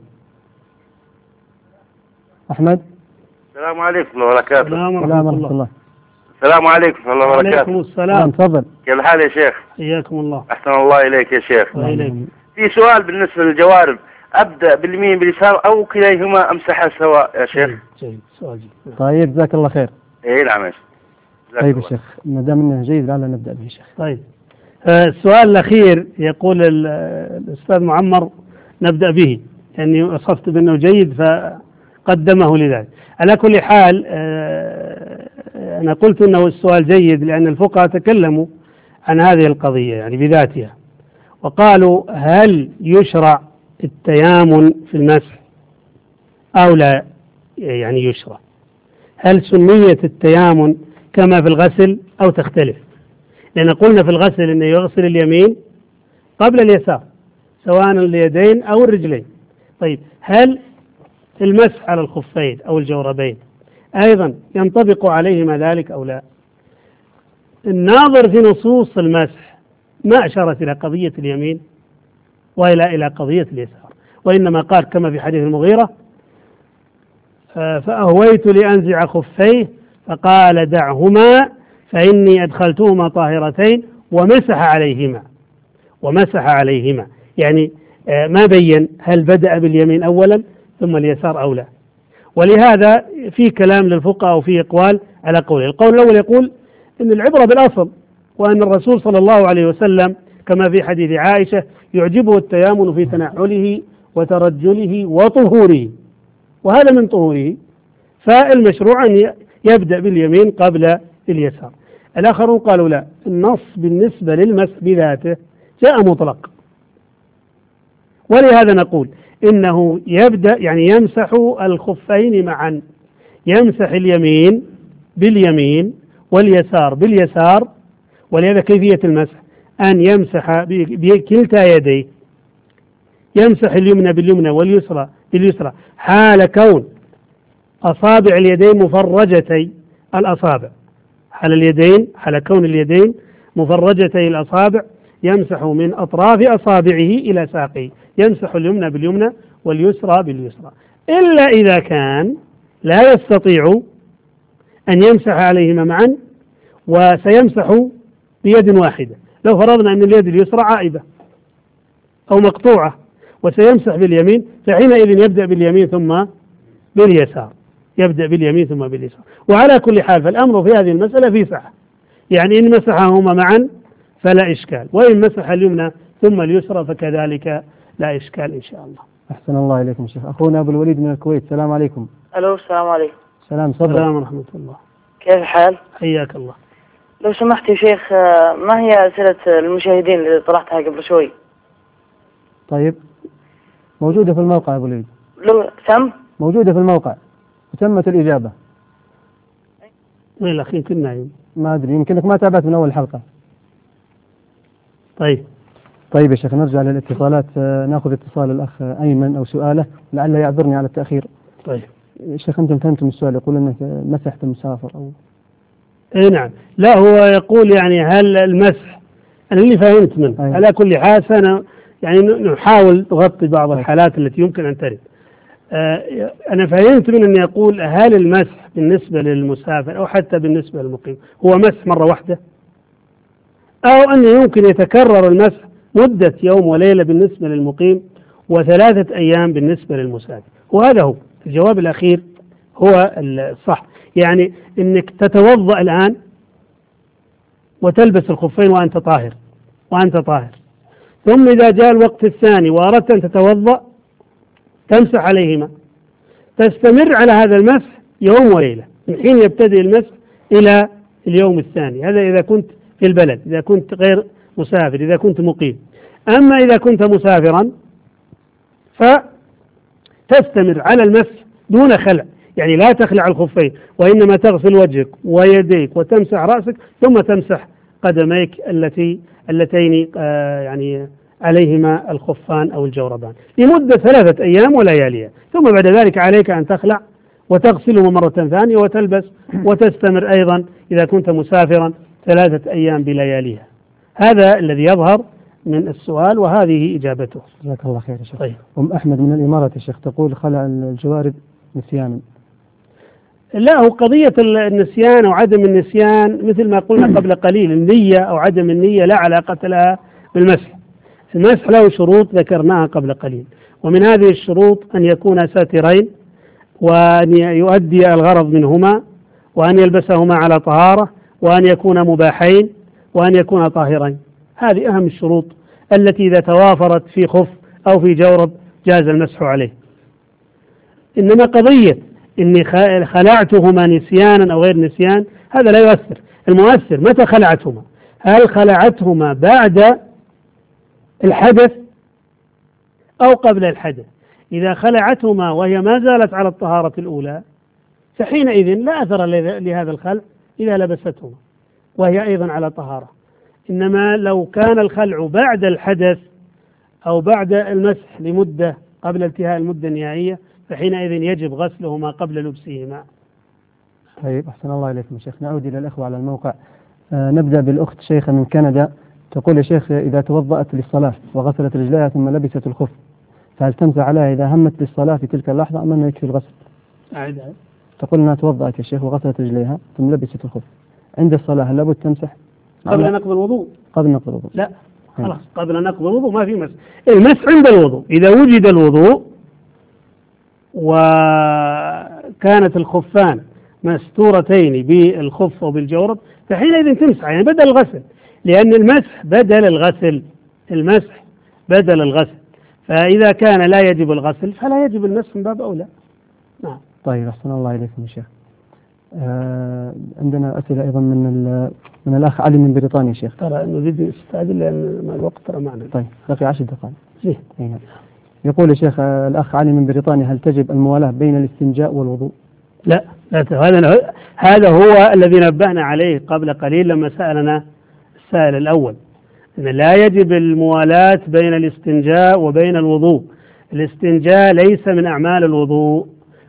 أحمد. السلام عليكم ورحمة الله وبركاته. السلام ورحمة الله. السلام عليكم ورحمة الله وبركاته. وعليكم السلام. تفضل. كيف الحال يا شيخ؟ حياكم الله. أحسن الله إليك يا شيخ. وإليك. في سؤال بالنسبة للجوارب، أبدأ باليمين باليسار أو كليهما أمسحها سواء يا شيخ؟ جيد سؤال جيد. طيب جزاك الله خير. إيه نعم يا شيخ. طيب يا شيخ ما دام انه جيد لعلنا نبدأ به يا شيخ. طيب آه السؤال الأخير يقول الأستاذ معمر نبدأ به، يعني وصفت بأنه جيد فقدمه لذلك. على كل حال آه أنا قلت أنه السؤال جيد لأن الفقهاء تكلموا عن هذه القضية يعني بذاتها، وقالوا هل يشرع التيامن في المسح أو لا يعني يشرع؟ هل سنية التيامن كما في الغسل أو تختلف؟ لأن قلنا في الغسل أنه يغسل اليمين قبل اليسار سواء اليدين أو الرجلين. طيب هل المسح على الخفين أو الجوربين أيضا ينطبق عليهما ذلك أو لا؟ الناظر في نصوص المسح ما أشارت إلى قضية اليمين وإلى إلى قضية اليسار، وإنما قال كما في حديث المغيرة فأهويت لأنزع خفيه فقال دعهما فإني أدخلتهما طاهرتين ومسح عليهما ومسح عليهما يعني ما بين هل بدأ باليمين أولا ثم اليسار أو لا. ولهذا في كلام للفقهاء وفي أقوال على قوله. القول الأول يقول إن العبرة بالأصل، وأن الرسول صلى الله عليه وسلم كما في حديث عائشة يعجبه التيامن في تنعله وترجله وطهوره، وهذا من طهوره، فالمشروع أن يبدأ باليمين قبل اليسار. الآخرون قالوا لا، النص بالنسبة للمسح بذاته جاء مطلق، ولهذا نقول إنه يبدأ يعني يمسح الخفين معا، يمسح اليمين باليمين واليسار باليسار. ولهذا كيفية المسح أن يمسح بكلتا يديه، يمسح اليمنى باليمنى واليسرى باليسرى حال كون أصابع اليدين مفرجتي الأصابع، على اليدين، على كون اليدين مفرجتي الأصابع، يمسح من أطراف أصابعه إلى ساقه، يمسح اليمنى باليمنى واليسرى باليسرى، إلا إذا كان لا يستطيع أن يمسح عليهما معا وسيمسح بيد واحدة. لو فرضنا أن اليد اليسرى عائبة أو مقطوعة وسيمسح باليمين، فحينئذ يبدأ باليمين ثم باليسار، يبدأ باليمين ثم باليسار. وعلى كل حال فالأمر في هذه المسألة في سعة، يعني إن مسحهما معا فلا إشكال، وإن مسح اليمنى ثم اليسرى فكذلك لا إشكال إن شاء الله. أحسن الله إليكم شيخ. أخونا أبو الوليد من الكويت، السلام عليكم. ألو السلام عليكم. سلام صدر. السلام ورحمة الله. كيف الحال؟ حياك الله. لو سمحت يا شيخ، ما هي أسئلة المشاهدين اللي طرحتها قبل شوي؟ طيب موجودة في الموقع يا أبو الوليد. لو سم؟ موجودة في الموقع وتمت الإجابة. وين الأخ يمكن نايم؟ ما أدري، يمكنك ما تابعت من أول حلقة. طيب طيب يا شيخ نرجع للاتصالات، ناخذ اتصال الأخ أيمن أو سؤاله لعله يعذرني على التأخير. طيب شيخ أنتم فهمتم السؤال، يقول أنك مسحت المسافر أو اي نعم. لا هو يقول يعني هل المسح، أنا اللي فهمت منه أيوة. على كل حال أنا يعني نحاول نغطي بعض الحالات التي يمكن أن ترد. آه أنا فهمت من أن يقول هل المسح بالنسبة للمسافر أو حتى بالنسبة للمقيم هو مسح مرة واحدة، أو أنه يمكن يتكرر المسح مدة يوم وليلة بالنسبة للمقيم وثلاثة أيام بالنسبة للمسافر. وهذا هو الجواب الأخير هو الصح، يعني أنك تتوضأ الآن وتلبس الخفين وأنت طاهر وأنت طاهر، ثم إذا جاء الوقت الثاني وأردت أن تتوضأ تمسح عليهما، تستمر على هذا المسح يوم وليلة من حين يبتدئ المسح إلى اليوم الثاني. هذا إذا كنت في البلد، إذا كنت غير مسافر، إذا كنت مقيم. أما إذا كنت مسافرا فتستمر على المسح دون خلع، يعني لا تخلع الخفين، وإنما تغسل وجهك ويديك وتمسح رأسك ثم تمسح قدميك التي اللتين آه يعني عليهما الخفان أو الجوربان لمدة ثلاثة أيام ولياليها، ثم بعد ذلك عليك أن تخلع وتغسله مرة ثانية وتلبس وتستمر أيضا إذا كنت مسافرا ثلاثة أيام بلياليها. هذا الذي يظهر من السؤال وهذه إجابته. جزاك الله خير يا شيخ. طيب. أم أحمد من الإمارات يا شيخ تقول خلع الجوارب نسيانا. لا، هو قضية النسيان أو عدم النسيان مثل ما قلنا قبل قليل، النية أو عدم النية لا علاقة لها بالمسح. المسح له شروط ذكرناها قبل قليل، ومن هذه الشروط أن يكون ساترين، وأن يؤدي الغرض منهما، وأن يلبسهما على طهارة، وأن يكون مباحين، وأن يكون طاهرين. هذه أهم الشروط التي إذا توافرت في خف أو في جورب جاز المسح عليه. إنما قضية إني خلعتهما نسيانا أو غير نسيان هذا لا يؤثر. المؤثر متى خلعتهما، هل خلعتهما بعد الحدث أو قبل الحدث؟ إذا خلعتهما وهي ما زالت على الطهارة الأولى فحينئذ لا أثر لهذا الخلع إذا لبستهما وهي أيضا على طهارة. إنما لو كان الخلع بعد الحدث أو بعد المسح لمدة قبل انتهاء المدة النهائية فحينئذ يجب غسلهما قبل لبسهما. طيب أحسن الله إليكم شيخ. نعود إلى الأخوة على الموقع. آه نبدأ بالأخت شيخة من كندا تقول يا شيخ إذا توضأت للصلاة وغسلت رجليها ثم لبست الخف فهل تمسح عليها إذا همت للصلاة في تلك اللحظة أم أنه يكفي الغسل؟ أعد تقول أنها توضأت يا شيخ وغسلت رجليها ثم لبست الخف عند الصلاة هل لابد تمسح؟ قبل نقض الوضوء؟ قبل نقض الوضوء لا خلاص قبل نقض الوضوء ما في مسح. المسح عند الوضوء إذا وجد الوضوء وكانت الخفان مستورتين بالخف وبالجورب فحينئذ تمسح يعني بدل الغسل، لأن المسح بدل الغسل، المسح بدل الغسل، فإذا كان لا يجب الغسل فلا يجب المسح من باب أولى. نعم. طيب أحسن الله إليكم يا شيخ. آه عندنا أسئلة أيضا من من الأخ علي من بريطانيا شيخ. ترى نريد نستعجل لأن الوقت ترى معنا. طيب بقي عشر دقائق. إيه. نعم. يقول يا شيخ آه الأخ علي من بريطانيا هل تجب الموالاة بين الاستنجاء والوضوء؟ لا لا هذا هذا هو الذي نبهنا عليه قبل قليل لما سألنا السائل الأول أن لا يجب الموالاة بين الاستنجاء وبين الوضوء. الاستنجاء ليس من أعمال الوضوء،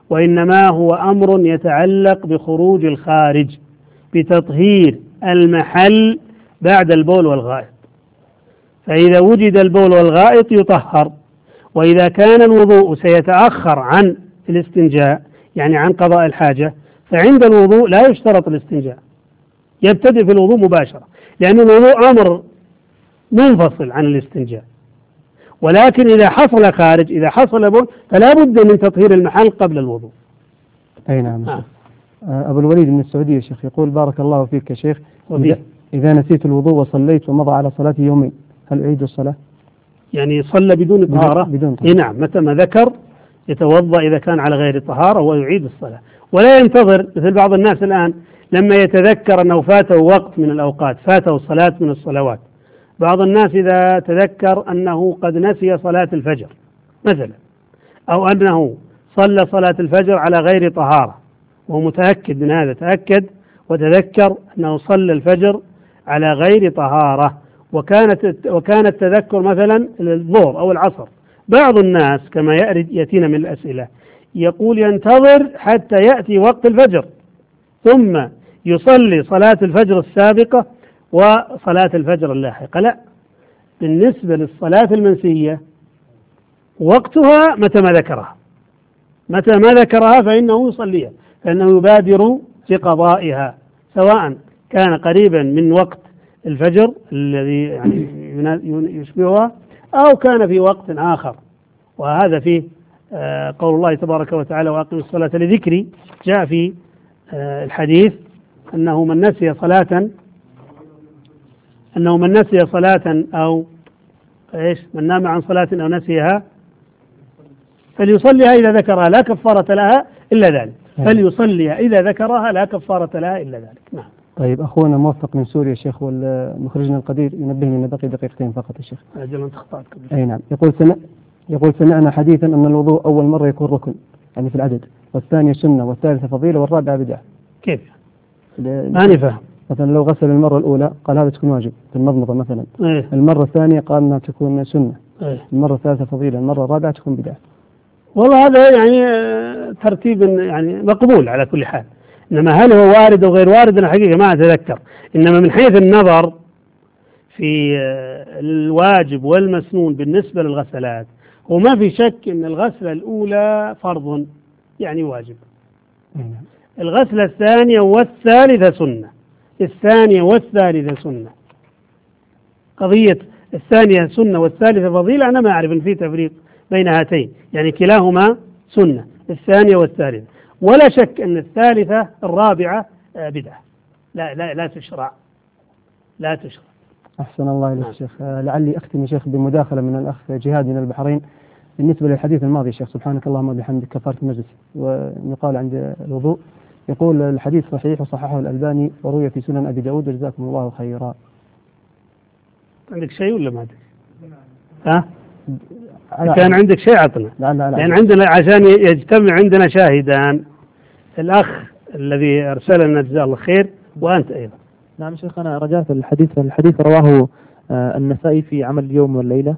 وإنما هو أمر يتعلق بخروج الخارج بتطهير المحل بعد البول والغائط. فإذا وجد البول والغائط يطهر، وإذا كان الوضوء سيتأخر عن الاستنجاء يعني عن قضاء الحاجة فعند الوضوء لا يشترط الاستنجاء، يبتدئ في الوضوء مباشرة، لأن الوضوء أمر منفصل عن الاستنجاء. ولكن إذا حصل خارج، إذا حصل بول، فلا بد من تطهير المحل قبل الوضوء. أي نعم. آه. أبو الوليد من السعودية يا شيخ يقول بارك الله فيك يا شيخ، إذا, إذا نسيت الوضوء وصليت ومضى على صلاتي يومين هل أعيد الصلاة؟ يعني صلى بدون طهارة؟ بدون طهارة. نعم، متى ما ذكر يتوضأ إذا كان على غير طهارة ويعيد الصلاة، ولا ينتظر مثل بعض الناس الآن لما يتذكر أنه فاته وقت من الأوقات، فاته صلاة من الصلوات. بعض الناس إذا تذكر أنه قد نسي صلاة الفجر مثلا، أو أنه صلى صلاة الفجر على غير طهارة وهو متأكد من هذا، تأكد وتذكر أنه صلى الفجر على غير طهارة، وكانت وكان التذكر مثلا الظهر أو العصر. بعض الناس كما يأتينا من الأسئلة يقول ينتظر حتى يأتي وقت الفجر ثم يصلي صلاة الفجر السابقة وصلاة الفجر اللاحقة. لا، بالنسبة للصلاة المنسية وقتها متى ما ذكرها، متى ما ذكرها فإنه يصليها، فإنه يبادر بقضائها سواء كان قريبا من وقت الفجر الذي يعني يشبهها أو كان في وقت آخر. وهذا فيه قول الله تبارك وتعالى وأقم الصلاة لذكري، جاء في الحديث أنه من نسي صلاة أنه من نسي صلاة أو إيش من نام عن صلاة أو نسيها فليصليها إذا ذكرها لا كفارة لها إلا ذلك، فليصليها إذا ذكرها لا كفارة لها إلا ذلك. نعم. طيب أخونا موفق من سوريا الشيخ والمخرجنا القدير ينبهني أن بقي دقيقتين فقط يا شيخ. أجل أنت أخطأت. أي نعم. يقول سمع يقول سمعنا حديثا أن الوضوء أول مرة يكون ركن يعني في العدد، والثانية سنة، والثالثة فضيلة، والرابعة بدعة. كيف؟ ماني فاهم. مثلا لو غسل المرة الأولى قال هذا تكون واجب في المضمضة مثلا. إيه؟ المرة الثانية قال أنها تكون سنة. إيه؟ المرة الثالثة فضيلة، المرة الرابعة تكون بدعة. والله هذا يعني ترتيب يعني مقبول على كل حال، إنما هل هو وارد أو غير وارد أنا حقيقة ما أتذكر. إنما من حيث النظر في الواجب والمسنون بالنسبة للغسلات وما في شك أن الغسلة الأولى فرض يعني واجب، الغسلة الثانية والثالثة سنة، الثانية والثالثة سنة. قضية الثانية سنة والثالثة فضيلة أنا ما أعرف أن في تفريق بين هاتين، يعني كلاهما سنة، الثانية والثالثة. ولا شك أن الثالثة الرابعة بدعة لا لا لا تشرع لا تشرع. أحسن الله إليك شيخ. لعلي أختم يا شيخ بمداخلة من الأخ جهاد من البحرين بالنسبة للحديث الماضي. شيخ سبحانك اللهم وبحمدك كفارة المجلس ويقال عند الوضوء، يقول الحديث صحيح وصححه الألباني وروي في سنن أبي داود وجزاكم الله خيرا. عندك شيء ولا ما عندك؟ ها؟ كان عندك شيء عطنا، لأن عندنا عشان يجتمع عندنا شاهدان، الأخ الذي أرسلنا جزاه الله خير وأنت أيضا. نعم شيخ، أنا رجعت الحديث الحديث رواه النسائي في عمل اليوم والليلة،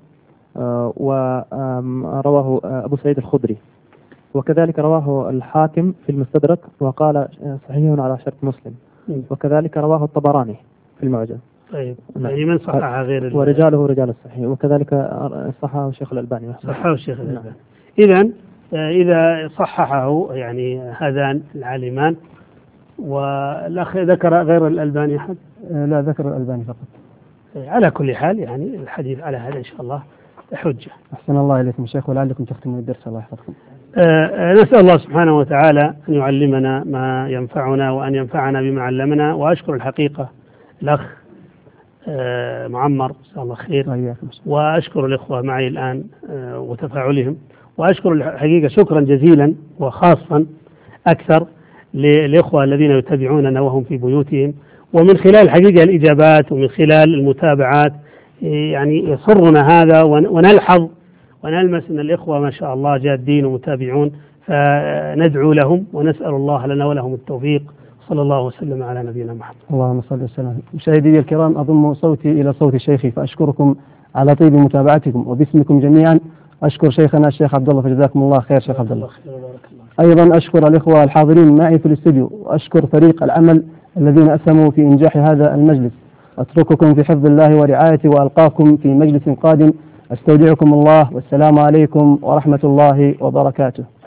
ورواه أبو سعيد الخدري، وكذلك رواه الحاكم في المستدرك وقال صحيح على شرط مسلم، وكذلك رواه الطبراني في المعجم. طيب يعني من صححها غير ورجاله رجال الصحيح، وكذلك صححه الشيخ الألباني. صححه الشيخ الألباني. إذن إذا صححه يعني هذان العالمان، والأخ ذكر غير الألباني أحد؟ لا، ذكر الألباني فقط. على كل حال يعني الحديث على هذا إن شاء الله حجة. أحسن الله إليكم شيخ، ولعلكم تختموا الدرس الله يحفظكم. أه نسأل الله سبحانه وتعالى أن يعلمنا ما ينفعنا وأن ينفعنا بما علمنا. وأشكر الحقيقة الأخ أه معمر جزاه الله خير، وأشكر الإخوة معي الآن أه وتفاعلهم، وأشكر الحقيقة شكرا جزيلا وخاصا أكثر للإخوة الذين يتابعوننا وهم في بيوتهم، ومن خلال الحقيقة الإجابات ومن خلال المتابعات يعني يسرنا هذا، ونلحظ ونلمس أن الإخوة ما شاء الله جادين ومتابعون، فندعو لهم ونسأل الله لنا ولهم التوفيق. صلى الله وسلم على نبينا محمد. اللهم صل وسلم. مشاهدي الكرام، أضم صوتي إلى صوت شيخي فأشكركم على طيب متابعتكم، وباسمكم جميعا أشكر شيخنا الشيخ عبد الله، فجزاكم الله خير شيخ عبد الله. أيضا أشكر الإخوة الحاضرين معي في الاستوديو، وأشكر فريق العمل الذين أسهموا في إنجاح هذا المجلس. أترككم في حفظ الله ورعايته، وألقاكم في مجلس قادم. أستودعكم الله، والسلام عليكم ورحمة الله وبركاته.